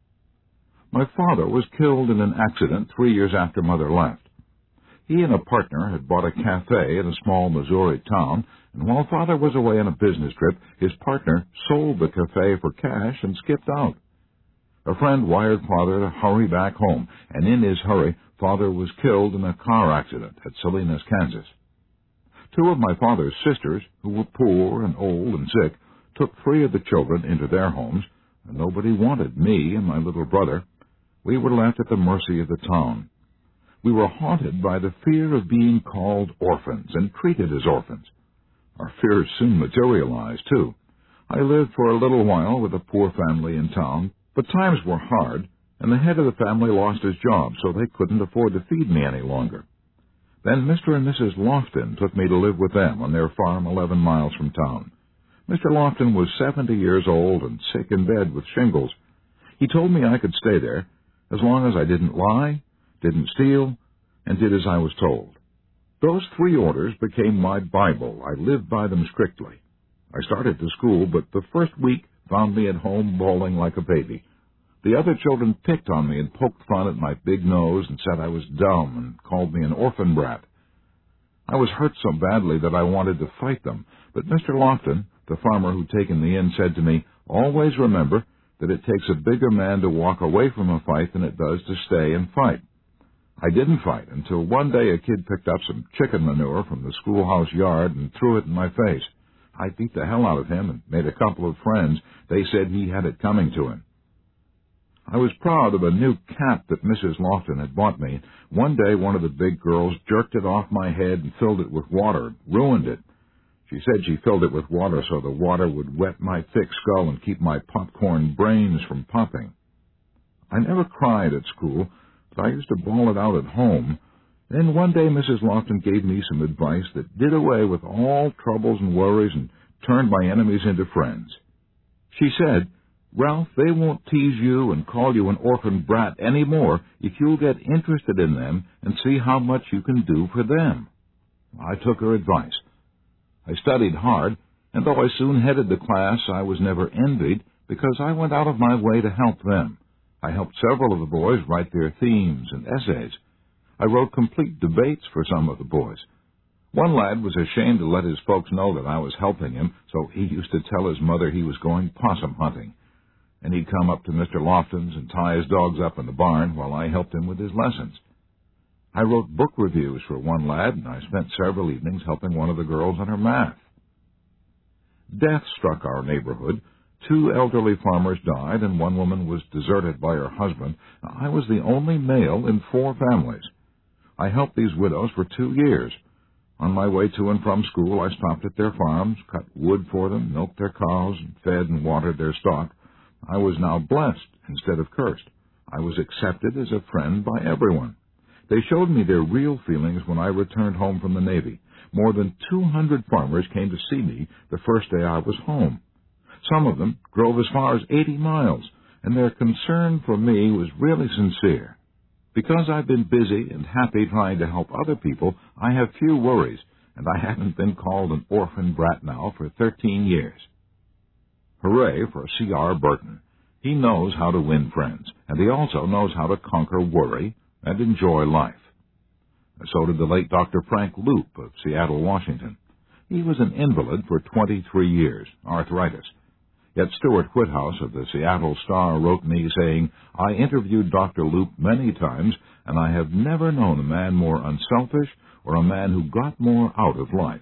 My father was killed in an accident 3 years after Mother left. He and a partner had bought a cafe in a small Missouri town, and while Father was away on a business trip, his partner sold the cafe for cash and skipped out. A friend wired Father to hurry back home, and in his hurry, Father was killed in a car accident at Salinas, Kansas. 2 of my father's sisters, who were poor and old and sick, took 3 of the children into their homes, and nobody wanted me and my little brother. We were left at the mercy of the town. We were haunted by the fear of being called orphans and treated as orphans. Our fears soon materialized, too. I lived for a little while with a poor family in town, but times were hard, and the head of the family lost his job, so they couldn't afford to feed me any longer. Then Mr. and Mrs. Lofton took me to live with them on their farm 11 miles from town. Mr. Lofton was 70 years old and sick in bed with shingles. He told me I could stay there as long as I didn't lie, didn't steal, and did as I was told. Those 3 orders became my Bible. I lived by them strictly. I started to school, but the first week found me at home bawling like a baby. The other children picked on me and poked fun at my big nose and said I was dumb and called me an orphan brat. I was hurt so badly that I wanted to fight them, but Mr. Lofton, the farmer who'd taken me in, said to me, "Always remember that it takes a bigger man to walk away from a fight than it does to stay and fight." I didn't fight until one day a kid picked up some chicken manure from the schoolhouse yard and threw it in my face. I beat the hell out of him and made a couple of friends. They said he had it coming to him. I was proud of a new cap that Mrs. Lofton had bought me. One day one of the big girls jerked it off my head and filled it with water, ruined it. She said she filled it with water so the water would wet my thick skull and keep my popcorn brains from popping. I never cried at school, but I used to bawl it out at home. Then one day Mrs. Lofton gave me some advice that did away with all troubles and worries and turned my enemies into friends. She said, "Ralph, they won't tease you and call you an orphan brat any more if you'll get interested in them and see how much you can do for them." I took her advice. I studied hard, and though I soon headed the class, I was never envied because I went out of my way to help them. I helped several of the boys write their themes and essays. I wrote complete debates for some of the boys. One lad was ashamed to let his folks know that I was helping him, so he used to tell his mother he was going possum hunting. And he'd come up to Mr. Lofton's and tie his dogs up in the barn while I helped him with his lessons. I wrote book reviews for one lad, and I spent several evenings helping one of the girls on her math. Death struck our neighborhood. 2 elderly farmers died, and one woman was deserted by her husband. I was the only male in 4 families. I helped these widows for 2 years. On my way to and from school, I stopped at their farms, cut wood for them, milked their cows, and fed and watered their stock. I was now blessed instead of cursed. I was accepted as a friend by everyone. They showed me their real feelings when I returned home from the Navy. More than 200 farmers came to see me the first day I was home. Some of them drove as far as 80 miles, and their concern for me was really sincere. Because I've been busy and happy trying to help other people, I have few worries, and I haven't been called an orphan brat now for 13 years. Hooray for C.R. Burton. He knows how to win friends, and he also knows how to conquer worry and enjoy life. So did the late Dr. Frank Loop of Seattle, Washington. He was an invalid for 23 years, arthritis. Yet Stuart Whithouse of the Seattle Star wrote me saying, "I interviewed Dr. Loop many times, and I have never known a man more unselfish or a man who got more out of life."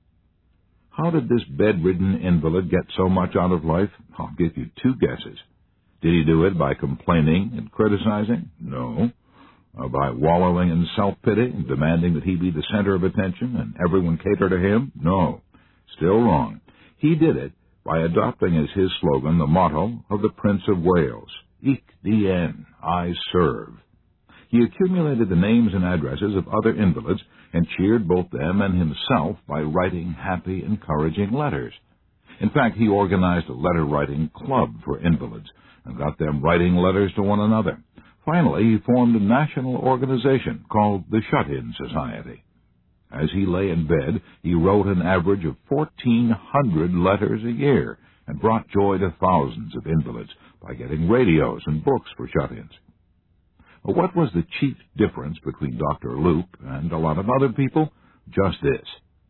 How did this bedridden invalid get so much out of life? I'll give you 2 guesses. Did he do it by complaining and criticizing? No. By wallowing in self-pity and demanding that he be the center of attention and everyone cater to him? No. Still wrong. He did it by adopting as his slogan the motto of the Prince of Wales, "Ich dien, I serve." He accumulated the names and addresses of other invalids and cheered both them and himself by writing happy, encouraging letters. In fact, he organized a letter-writing club for invalids and got them writing letters to one another. Finally, he formed a national organization called the Shut-In Society. As he lay in bed, he wrote an average of 1,400 letters a year and brought joy to thousands of invalids by getting radios and books for shut-ins. What was the chief difference between Dr. Loop and a lot of other people? Just this.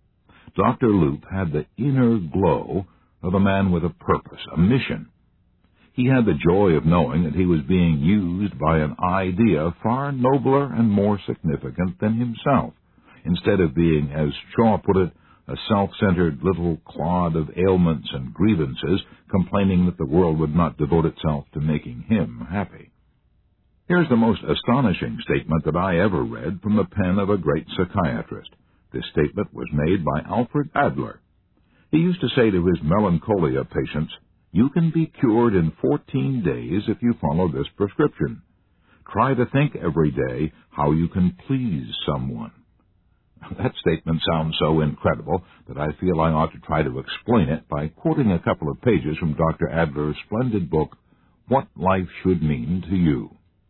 Dr. Loop had the inner glow of a man with a purpose, a mission. He had the joy of knowing that he was being used by an idea far nobler and more significant than himself, instead of being, as Shaw put it, a self-centered little clod of ailments and grievances, complaining that the world would not devote itself to making him happy. Here's the most astonishing statement that I ever read from the pen of a great psychiatrist. This statement was made by Alfred Adler. He used to say to his melancholia patients, "You can be cured in 14 days if you follow this prescription. Try to think every day how you can please someone." That statement sounds so incredible that I feel I ought to try to explain it by quoting a couple of pages from Dr. Adler's splendid book, What Life Should Mean to You.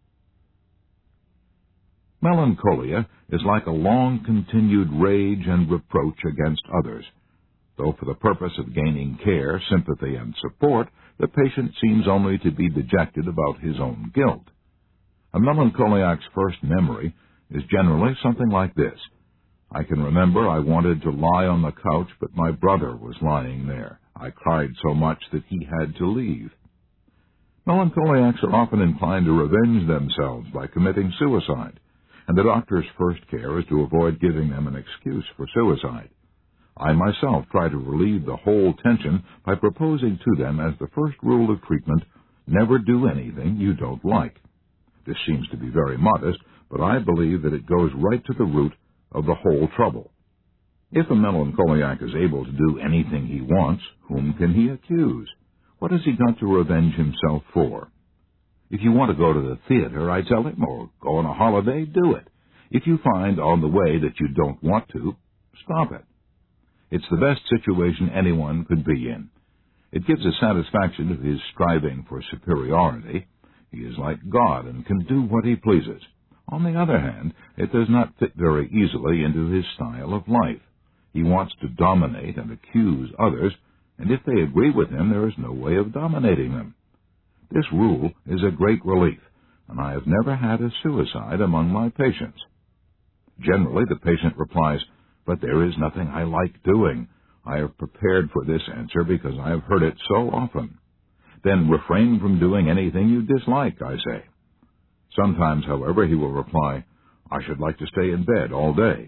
Melancholia is like a long-continued rage and reproach against others. Though for the purpose of gaining care, sympathy, and support, the patient seems only to be dejected about his own guilt. A melancholiac's first memory is generally something like this. I can remember I wanted to lie on the couch, but my brother was lying there. I cried so much that he had to leave. Melancholiacs are often inclined to revenge themselves by committing suicide, and the doctor's first care is to avoid giving them an excuse for suicide. I myself try to relieve the whole tension by proposing to them as the first rule of treatment, never do anything you don't like. This seems to be very modest, but I believe that it goes right to the root of the whole trouble. If a melancholiac is able to do anything he wants, whom can he accuse? What has he got to revenge himself for? If you want to go to the theater, I tell him, or go on a holiday, do it. If you find on the way that you don't want to, stop it. It's the best situation anyone could be in. It gives a satisfaction of his striving for superiority. He is like God and can do what he pleases. On the other hand, it does not fit very easily into his style of life. He wants to dominate and accuse others, and if they agree with him, there is no way of dominating them. This rule is a great relief, and I have never had a suicide among my patients. Generally, the patient replies, "But there is nothing I like doing. I have prepared for this answer because I have heard it so often." Then refrain from doing anything you dislike, I say. Sometimes, however, he will reply, "I should like to stay in bed all day."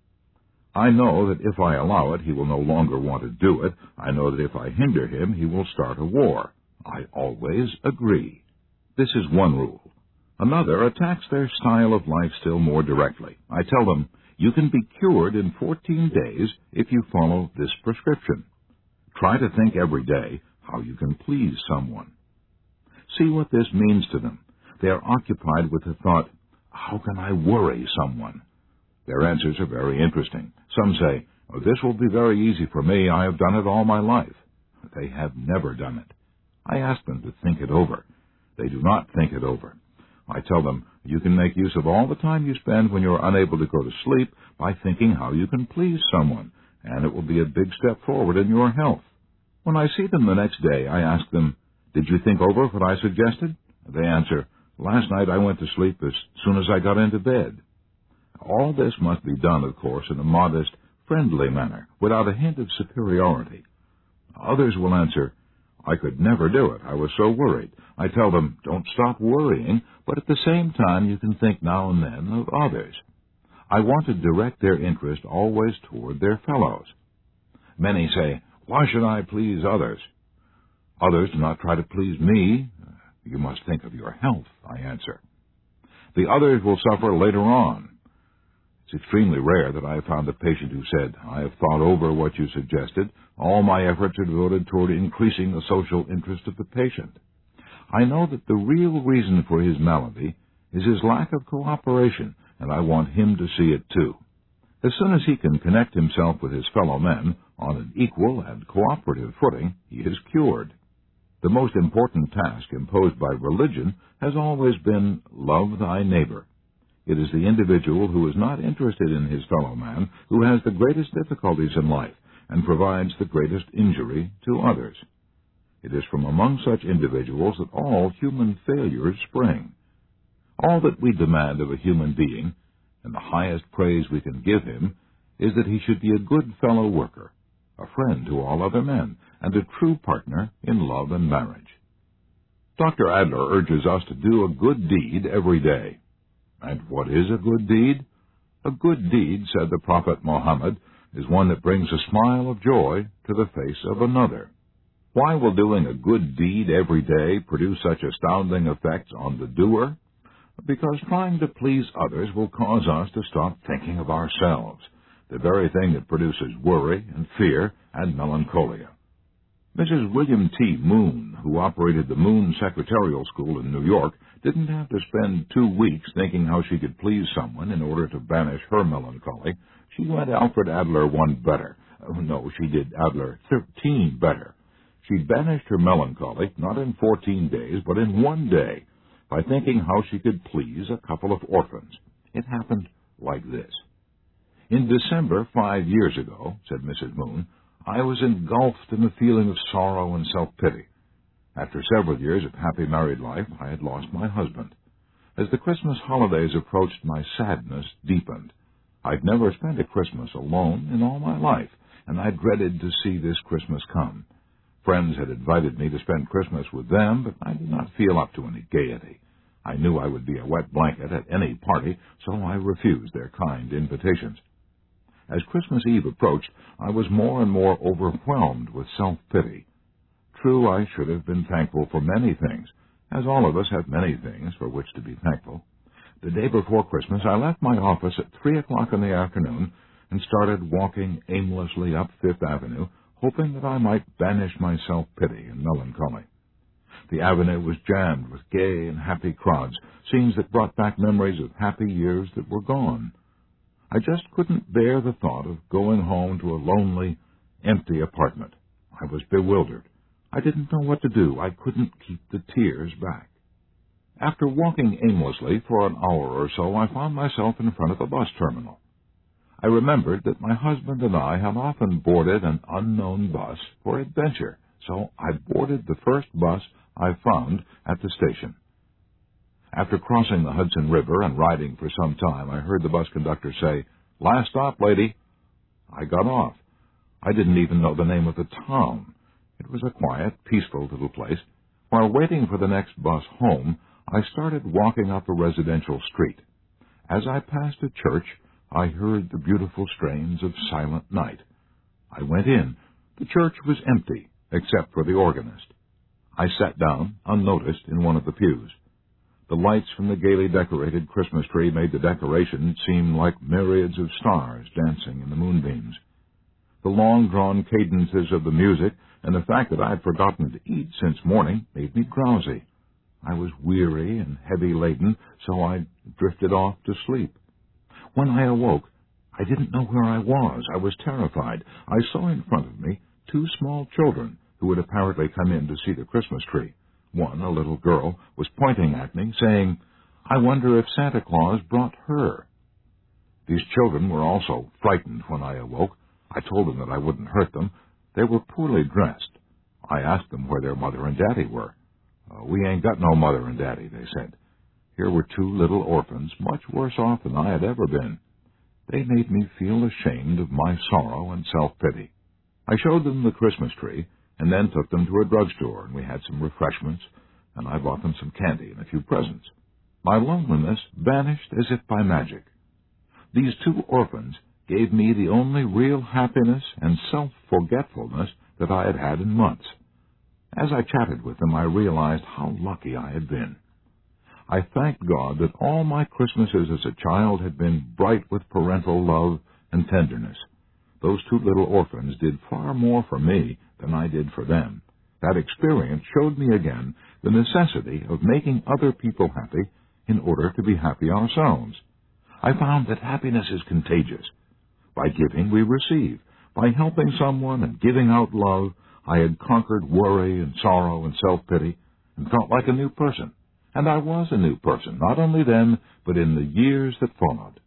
I know that if I allow it, he will no longer want to do it. I know that if I hinder him, he will start a war. I always agree. This is one rule. Another attacks their style of life still more directly. I tell them, you can be cured in 14 days if you follow this prescription. Try to think every day how you can please someone. See what this means to them. They are occupied with the thought, how can I worry someone? Their answers are very interesting. Some say, "Oh, this will be very easy for me. I have done it all my life." They have never done it. I ask them to think it over. They do not think it over. I tell them, you can make use of all the time you spend when you are unable to go to sleep by thinking how you can please someone, and it will be a big step forward in your health. When I see them the next day, I ask them, "Did you think over what I suggested?" They answer, "Last night I went to sleep as soon as I got into bed." All this must be done, of course, in a modest, friendly manner, without a hint of superiority. Others will answer, "I could never do it. I was so worried." I tell them, don't stop worrying, but at the same time you can think now and then of others. I want to direct their interest always toward their fellows. Many say, "Why should I please others?" Others do not try to please me. You must think of your health, I answer. The others will suffer later on. It's extremely rare that I have found a patient who said, "I have thought over what you suggested. All my efforts are devoted toward increasing the social interest of the patient." I know that the real reason for his malady is his lack of cooperation, and I want him to see it too. As soon as he can connect himself with his fellow men on an equal and cooperative footing, he is cured. The most important task imposed by religion has always been love thy neighbor. It is the individual who is not interested in his fellow man who has the greatest difficulties in life and provides the greatest injury to others. It is from among such individuals that all human failures spring. All that we demand of a human being, and the highest praise we can give him, is that he should be a good fellow worker, a friend to all other men, and a true partner in love and marriage. Dr. Adler urges us to do a good deed every day. And what is a good deed? A good deed, said the Prophet Muhammad, is one that brings a smile of joy to the face of another. Why will doing a good deed every day produce such astounding effects on the doer? Because trying to please others will cause us to stop thinking of ourselves, the very thing that produces worry and fear and melancholia. Mrs. William T. Moon, who operated the Moon Secretarial School in New York, didn't have to spend 2 weeks thinking how she could please someone in order to banish her melancholy. She went Alfred Adler one better. No, she did Adler 13 better. She banished her melancholy, not in 14 days, but in 1 day, by thinking how she could please a couple of orphans. It happened like this. In December 5 years ago, said Mrs. Moon, I was engulfed in a feeling of sorrow and self-pity. After several years of happy married life, I had lost my husband. As the Christmas holidays approached, my sadness deepened. I'd never spent a Christmas alone in all my life, and I dreaded to see this Christmas come. Friends had invited me to spend Christmas with them, but I did not feel up to any gaiety. I knew I would be a wet blanket at any party, so I refused their kind invitations. As Christmas Eve approached, I was more and more overwhelmed with self-pity. True, I should have been thankful for many things, as all of us have many things for which to be thankful. The day before Christmas, I left my office at 3 o'clock in the afternoon and started walking aimlessly up Fifth Avenue, hoping that I might banish my self-pity and melancholy. The avenue was jammed with gay and happy crowds, scenes that brought back memories of happy years that were gone. I just couldn't bear the thought of going home to a lonely, empty apartment. I was bewildered. I didn't know what to do. I couldn't keep the tears back. After walking aimlessly for an hour or so, I found myself in front of a bus terminal. I remembered that my husband and I had often boarded an unknown bus for adventure, so I boarded the first bus I found at the station. After crossing the Hudson River and riding for some time, I heard the bus conductor say, "Last stop, lady." I got off. I didn't even know the name of the town. It was a quiet, peaceful little place. While waiting for the next bus home, I started walking up a residential street. As I passed a church, I heard the beautiful strains of Silent Night. I went in. The church was empty, except for the organist. I sat down, unnoticed, in one of the pews. The lights from the gaily decorated Christmas tree made the decoration seem like myriads of stars dancing in the moonbeams. The long-drawn cadences of the music and the fact that I had forgotten to eat since morning made me drowsy. I was weary and heavy-laden, so I drifted off to sleep. When I awoke, I didn't know where I was. I was terrified. I saw in front of me 2 small children who had apparently come in to see the Christmas tree. One, a little girl, was pointing at me, saying, "I wonder if Santa Claus brought her." These children were also frightened when I awoke. I told them that I wouldn't hurt them. They were poorly dressed. I asked them where their mother and daddy were. "We ain't got no mother and daddy," they said. Here were 2 little orphans, much worse off than I had ever been. They made me feel ashamed of my sorrow and self-pity. I showed them the Christmas tree, and then took them to a drugstore, and we had some refreshments, and I bought them some candy and a few presents. My loneliness vanished as if by magic. These 2 orphans gave me the only real happiness and self-forgetfulness that I had had in months. As I chatted with them, I realized how lucky I had been. I thanked God that all my Christmases as a child had been bright with parental love and tenderness. Those 2 little orphans did far more for me than I did for them. That experience showed me again the necessity of making other people happy in order to be happy ourselves. I found that happiness is contagious. By giving, we receive. By helping someone and giving out love, I had conquered worry and sorrow and self-pity and felt like a new person. And I was a new person, not only then, but in the years that followed.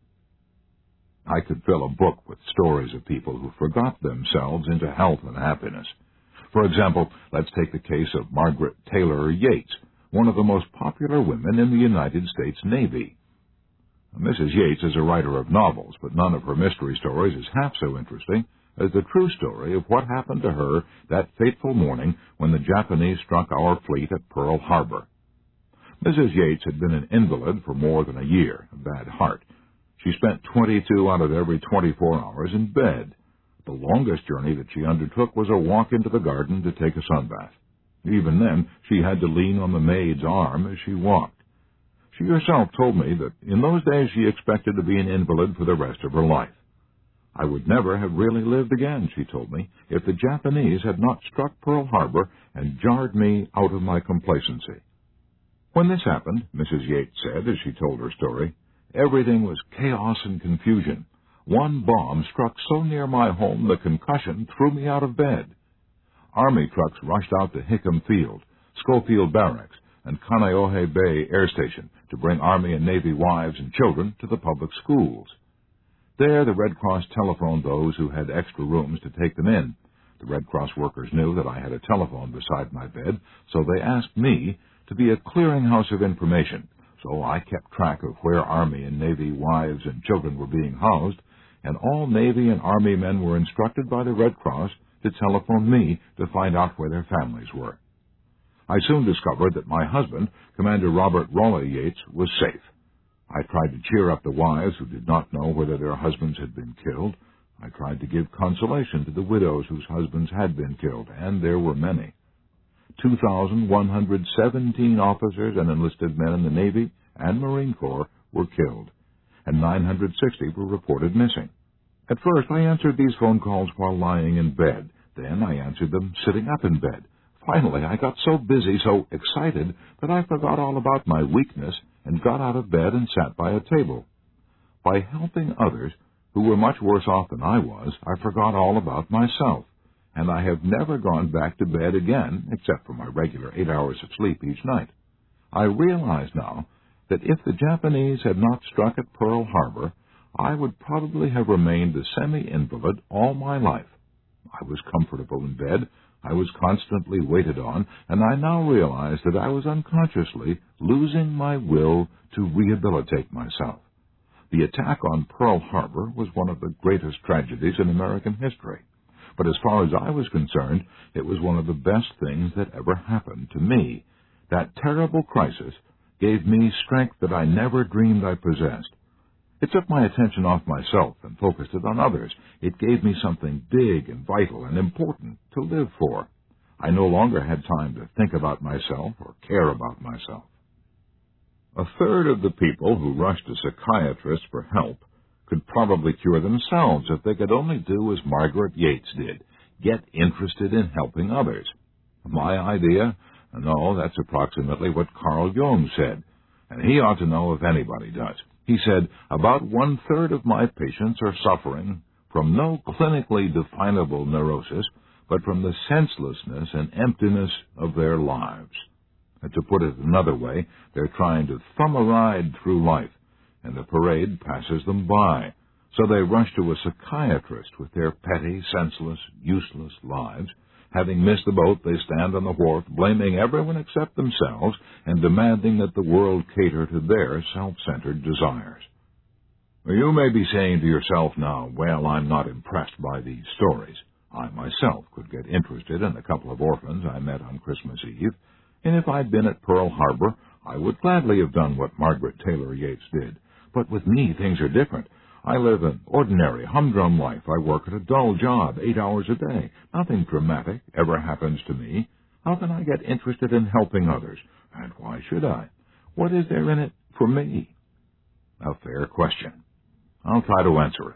I could fill a book with stories of people who forgot themselves into health and happiness. For example, let's take the case of Margaret Taylor Yates, one of the most popular women in the United States Navy. Mrs. Yates is a writer of novels, but none of her mystery stories is half so interesting as the true story of what happened to her that fateful morning when the Japanese struck our fleet at Pearl Harbor. Mrs. Yates had been an invalid for more than a year, a bad heart. She spent 22 out of every 24 hours in bed. The longest journey that she undertook was a walk into the garden to take a sunbath. Even then, she had to lean on the maid's arm as she walked. She herself told me that in those days she expected to be an invalid for the rest of her life. I would never have really lived again, she told me, if the Japanese had not struck Pearl Harbor and jarred me out of my complacency. When this happened, Mrs. Yates said, as she told her story, everything was chaos and confusion. One bomb struck so near my home the concussion threw me out of bed. Army trucks rushed out to Hickam Field, Schofield Barracks, and Kaneohe Bay Air Station to bring Army and Navy wives and children to the public schools. There, the Red Cross telephoned those who had extra rooms to take them in. The Red Cross workers knew that I had a telephone beside my bed, so they asked me to be a clearinghouse of information. So I kept track of where Army and Navy wives and children were being housed, and all Navy and Army men were instructed by the Red Cross to telephone me to find out where their families were. I soon discovered that my husband, Commander Robert Raleigh Yates, was safe. I tried to cheer up the wives who did not know whether their husbands had been killed. I tried to give consolation to the widows whose husbands had been killed, and there were many. 2,117 officers and enlisted men in the Navy and Marine Corps were killed, and 960 were reported missing. At first, I answered these phone calls while lying in bed. Then I answered them sitting up in bed. Finally, I got so busy, so excited, that I forgot all about my weakness and got out of bed and sat by a table. By helping others who were much worse off than I was, I forgot all about myself, and I have never gone back to bed again, except for my regular 8 hours of sleep each night. I realize now that if the Japanese had not struck at Pearl Harbor, I would probably have remained a semi-invalid all my life. I was comfortable in bed, I was constantly waited on, and I now realize that I was unconsciously losing my will to rehabilitate myself. The attack on Pearl Harbor was one of the greatest tragedies in American history, but as far as I was concerned, it was one of the best things that ever happened to me. That terrible crisis gave me strength that I never dreamed I possessed. It took my attention off myself and focused it on others. It gave me something big and vital and important to live for. I no longer had time to think about myself or care about myself. A third of the people who rush to psychiatrists for help could probably cure themselves if they could only do as Margaret Yates did, get interested in helping others. My idea? No, that's approximately what Carl Jung said, and he ought to know if anybody does. He said, about 1/3 of my patients are suffering from no clinically definable neurosis, but from the senselessness and emptiness of their lives. And to put it another way, they're trying to thumb a ride through life, and the parade passes them by. So they rush to a psychiatrist with their petty, senseless, useless lives. Having missed the boat, they stand on the wharf, blaming everyone except themselves and demanding that the world cater to their self-centered desires. You may be saying to yourself now, well, I'm not impressed by these stories. I myself could get interested in a couple of orphans I met on Christmas Eve, and if I'd been at Pearl Harbor, I would gladly have done what Margaret Taylor Yates did. But with me, things are different. I live an ordinary, humdrum life. I work at a dull job, 8 hours a day. Nothing dramatic ever happens to me. How can I get interested in helping others? And why should I? What is there in it for me? A fair question. I'll try to answer it.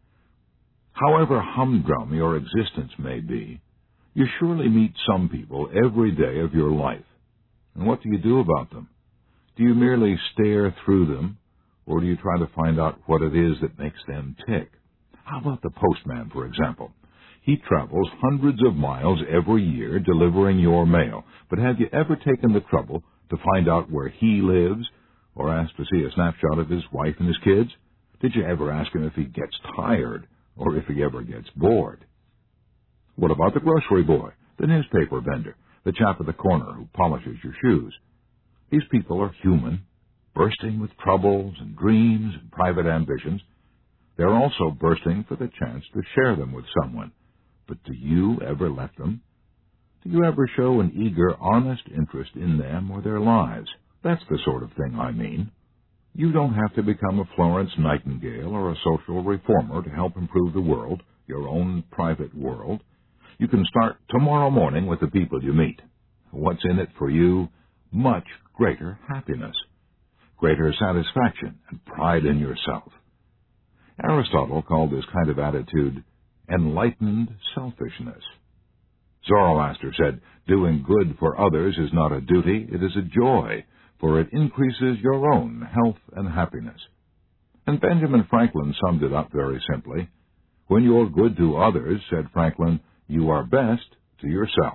However humdrum your existence may be, you surely meet some people every day of your life. And what do you do about them? Do you merely stare through them, or do you try to find out what it is that makes them tick? How about the postman, for example? He travels hundreds of miles every year delivering your mail, but have you ever taken the trouble to find out where he lives, or asked to see a snapshot of his wife and his kids? Did you ever ask him if he gets tired, or if he ever gets bored? What about the grocery boy, the newspaper vendor, the chap at the corner who polishes your shoes? These people are human, bursting with troubles and dreams and private ambitions. They're also bursting for the chance to share them with someone. But do you ever let them? Do you ever show an eager, honest interest in them or their lives? That's the sort of thing I mean. You don't have to become a Florence Nightingale or a social reformer to help improve the world, your own private world. You can start tomorrow morning with the people you meet. What's in it for you? Much greater happiness, greater satisfaction and pride in yourself. Aristotle called this kind of attitude enlightened selfishness. Zoroaster said, doing good for others is not a duty, it is a joy, for it increases your own health and happiness. And Benjamin Franklin summed it up very simply. When you're good to others, said Franklin, you are best to yourself.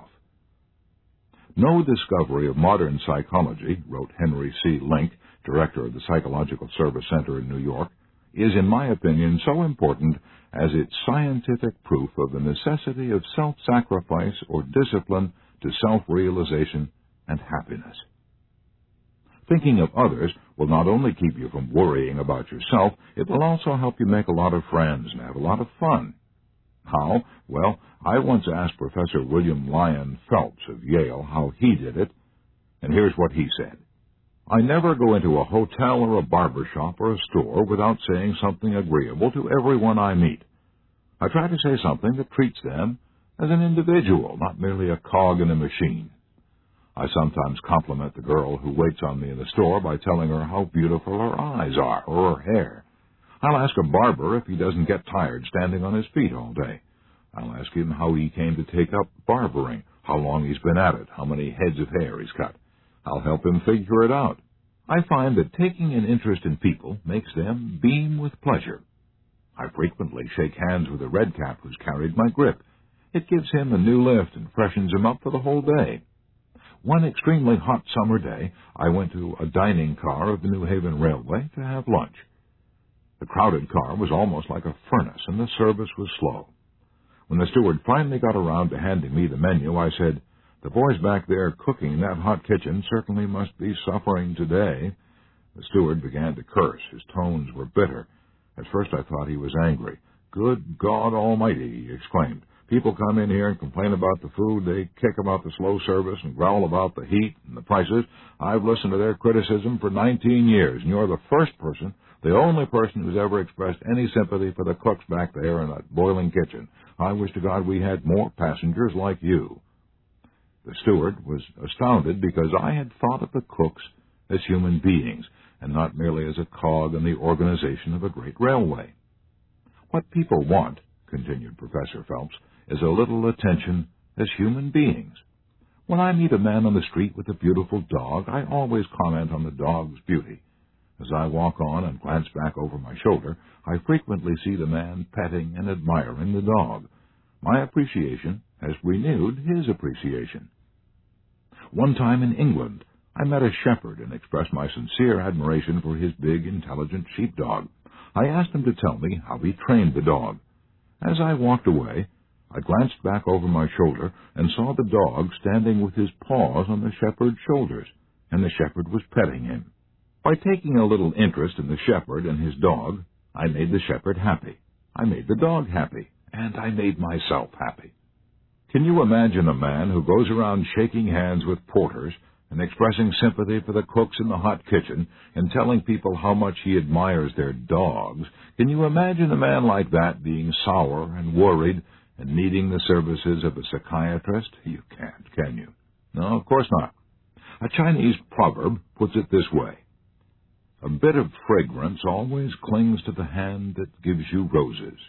No discovery of modern psychology, wrote Henry C. Link, director of the Psychological Service Center in New York, is, in my opinion, so important as its scientific proof of the necessity of self-sacrifice or discipline to self-realization and happiness. Thinking of others will not only keep you from worrying about yourself, it will also help you make a lot of friends and have a lot of fun. How? Well, I once asked Professor William Lyon Phelps of Yale how he did it, and here's what he said. I never go into a hotel or a barber shop or a store without saying something agreeable to everyone I meet. I try to say something that treats them as an individual, not merely a cog in a machine. I sometimes compliment the girl who waits on me in the store by telling her how beautiful her eyes are or her hair. I'll ask a barber if he doesn't get tired standing on his feet all day. I'll ask him how he came to take up barbering, how long he's been at it, how many heads of hair he's cut. I'll help him figure it out. I find that taking an interest in people makes them beam with pleasure. I frequently shake hands with a redcap who's carried my grip. It gives him a new lift and freshens him up for the whole day. One extremely hot summer day, I went to a dining car of the New Haven Railway to have lunch. The crowded car was almost like a furnace, and the service was slow. When the steward finally got around to handing me the menu, I said, "The boys back there cooking in that hot kitchen certainly must be suffering today." The steward began to curse. His tones were bitter. At first I thought he was angry. "Good God Almighty," he exclaimed. "People come in here and complain about the food. They kick about the slow service and growl about the heat and the prices. I've listened to their criticism for 19 years, and you're the first person, the only person who's ever expressed any sympathy for the cooks back there in that boiling kitchen. I wish to God we had more passengers like you." The steward was astounded because I had thought of the cooks as human beings and not merely as a cog in the organization of a great railway. "What people want," continued Professor Phelps, "is a little attention as human beings. When I meet a man on the street with a beautiful dog, I always comment on the dog's beauty. As I walk on and glance back over my shoulder, I frequently see the man petting and admiring the dog. My appreciation has renewed his appreciation. One time in England, I met a shepherd and expressed my sincere admiration for his big, intelligent sheepdog. I asked him to tell me how he trained the dog. As I walked away, I glanced back over my shoulder and saw the dog standing with his paws on the shepherd's shoulders, and the shepherd was petting him. By taking a little interest in the shepherd and his dog, I made the shepherd happy. I made the dog happy, and I made myself happy. Can you imagine a man who goes around shaking hands with porters and expressing sympathy for the cooks in the hot kitchen and telling people how much he admires their dogs? Can you imagine a man like that being sour and worried and needing the services of a psychiatrist? You can't, can you? No, of course not. A Chinese proverb puts it this way: "A bit of fragrance always clings to the hand that gives you roses."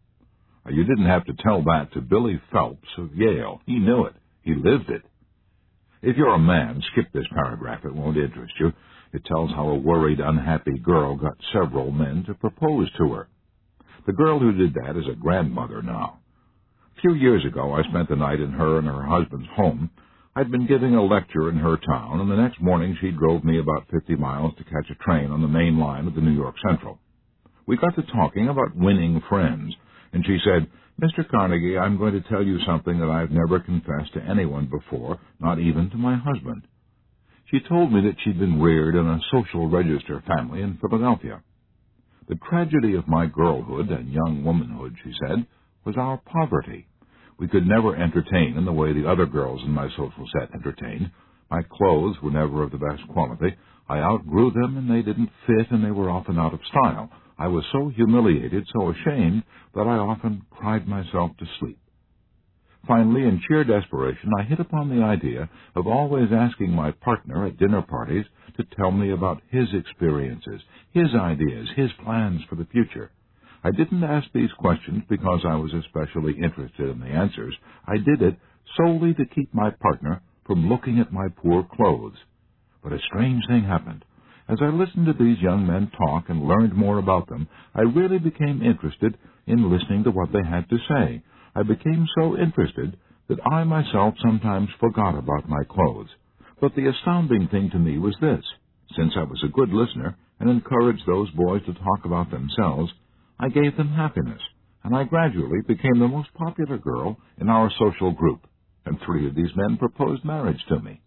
You didn't have to tell that to Billy Phelps of Yale. He knew it. He lived it. If you're a man, skip this paragraph. It won't interest you. It tells how a worried, unhappy girl got several men to propose to her. The girl who did that is a grandmother now. A few years ago, I spent the night in her and her husband's home. I'd been giving a lecture in her town, and the next morning she drove me about 50 miles to catch a train on the main line of the New York Central. We got to talking about winning friends, and she said, "Mr. Carnegie, I'm going to tell you something that I've never confessed to anyone before, not even to my husband." She told me that she'd been reared in a social register family in Philadelphia. "The tragedy of my girlhood and young womanhood," she said, "was our poverty. We could never entertain in the way the other girls in my social set entertained. My clothes were never of the best quality. I outgrew them, and they didn't fit, and they were often out of style. I was so humiliated, so ashamed, that I often cried myself to sleep. Finally, in sheer desperation, I hit upon the idea of always asking my partner at dinner parties to tell me about his experiences, his ideas, his plans for the future. I didn't ask these questions because I was especially interested in the answers. I did it solely to keep my partner from looking at my poor clothes. But a strange thing happened. As I listened to these young men talk and learned more about them, I really became interested in listening to what they had to say. I became so interested that I myself sometimes forgot about my clothes. But the astounding thing to me was this: since I was a good listener and encouraged those boys to talk about themselves, I gave them happiness, and I gradually became the most popular girl in our social group, and 3 of these men proposed marriage to me.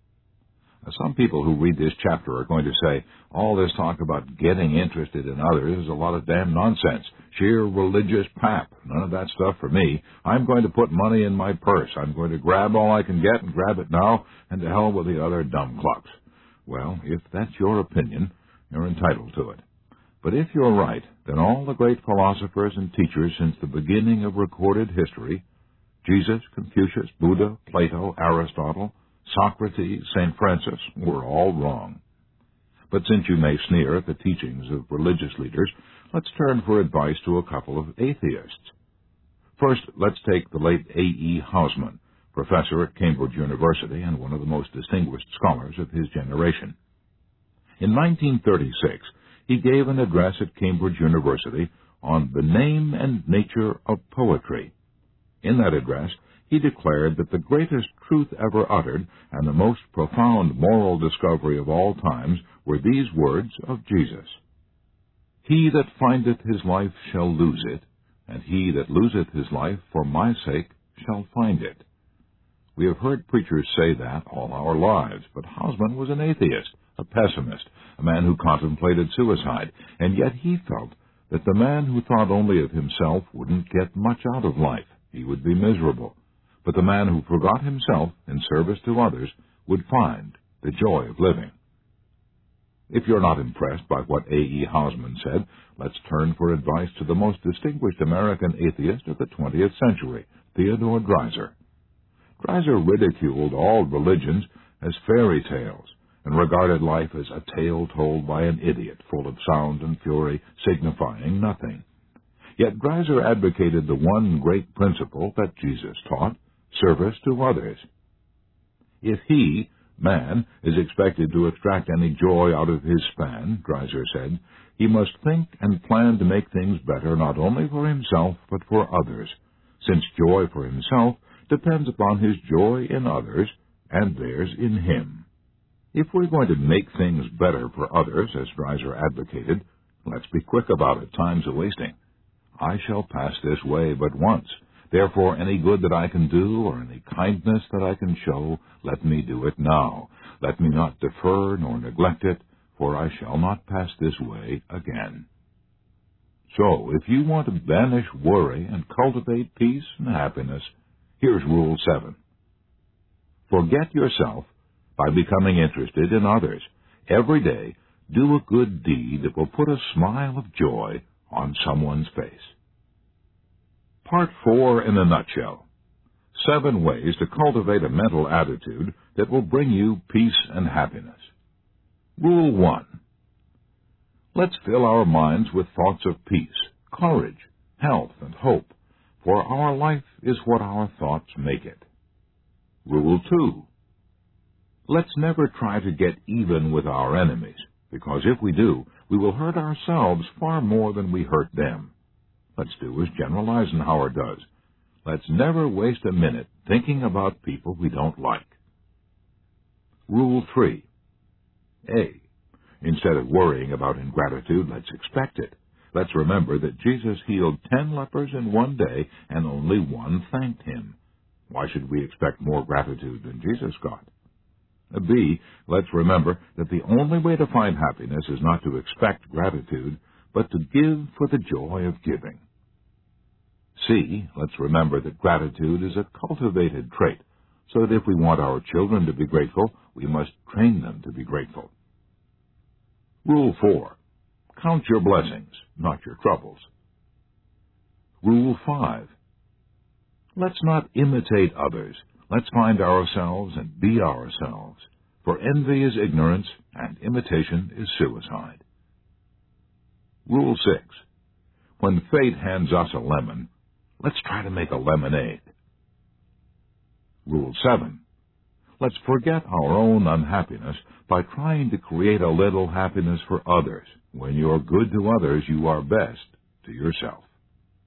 Now, some people who read this chapter are going to say, all this talk about getting interested in others is a lot of damn nonsense, sheer religious pap. None of that stuff for me. I'm going to put money in my purse. I'm going to grab all I can get and grab it now, and to hell with the other dumb clucks. Well, if that's your opinion, you're entitled to it. But if you're right, then all the great philosophers and teachers since the beginning of recorded history, Jesus, Confucius, Buddha, Plato, Aristotle, Socrates, St. Francis, were all wrong. But since you may sneer at the teachings of religious leaders, let's turn for advice to a couple of atheists. First, let's take the late A.E. Hausman, professor at Cambridge University and one of the most distinguished scholars of his generation. In 1936, he gave an address at Cambridge University on the name and nature of poetry. In that address, he declared that the greatest truth ever uttered and the most profound moral discovery of all times were these words of Jesus: "He that findeth his life shall lose it, and he that loseth his life for my sake shall find it." We have heard preachers say that all our lives, but Hausmann was an atheist, a pessimist, a man who contemplated suicide, and yet he felt that the man who thought only of himself wouldn't get much out of life. He would be miserable. But the man who forgot himself in service to others would find the joy of living. If you're not impressed by what A.E. Hausmann said, let's turn for advice to the most distinguished American atheist of the 20th century, Theodore Dreiser. Dreiser ridiculed all religions as fairy tales and regarded life as a tale told by an idiot, full of sound and fury, signifying nothing. Yet Dreiser advocated the one great principle that Jesus taught: service to others. If he, man, is expected to extract any joy out of his span, Dreiser said, he must think and plan to make things better not only for himself but for others, since joy for himself depends upon his joy in others and theirs in him. If we're going to make things better for others, as Dreiser advocated, let's be quick about it. Time's a-wasting. I shall pass this way but once. Therefore, any good that I can do or any kindness that I can show, let me do it now. Let me not defer nor neglect it, for I shall not pass this way again. So, if you want to banish worry and cultivate peace and happiness, here's Rule 7. Forget yourself by becoming interested in others. Every day, do a good deed that will put a smile of joy on someone's face. Part 4 in a nutshell. 7 ways to cultivate a mental attitude that will bring you peace and happiness. Rule 1. Let's fill our minds with thoughts of peace, courage, health, and hope, for our life is what our thoughts make it. Rule 2. Let's never try to get even with our enemies, because if we do, we will hurt ourselves far more than we hurt them. Let's do as General Eisenhower does. Let's never waste a minute thinking about people we don't like. Rule 3. A. Instead of worrying about ingratitude, let's expect it. Let's remember that Jesus healed 10 lepers in one day, and only one thanked him. Why should we expect more gratitude than Jesus got? B. Let's remember that the only way to find happiness is not to expect gratitude, but to give for the joy of giving. C. Let's remember that gratitude is a cultivated trait, so that if we want our children to be grateful, we must train them to be grateful. Rule 4. Count your blessings, not your troubles. Rule 5. Let's not imitate others. Let's find ourselves and be ourselves, for envy is ignorance and imitation is suicide. Rule 6. When fate hands us a lemon, let's try to make a lemonade. Rule 7. Let's forget our own unhappiness by trying to create a little happiness for others. When you're good to others, you are best to yourself.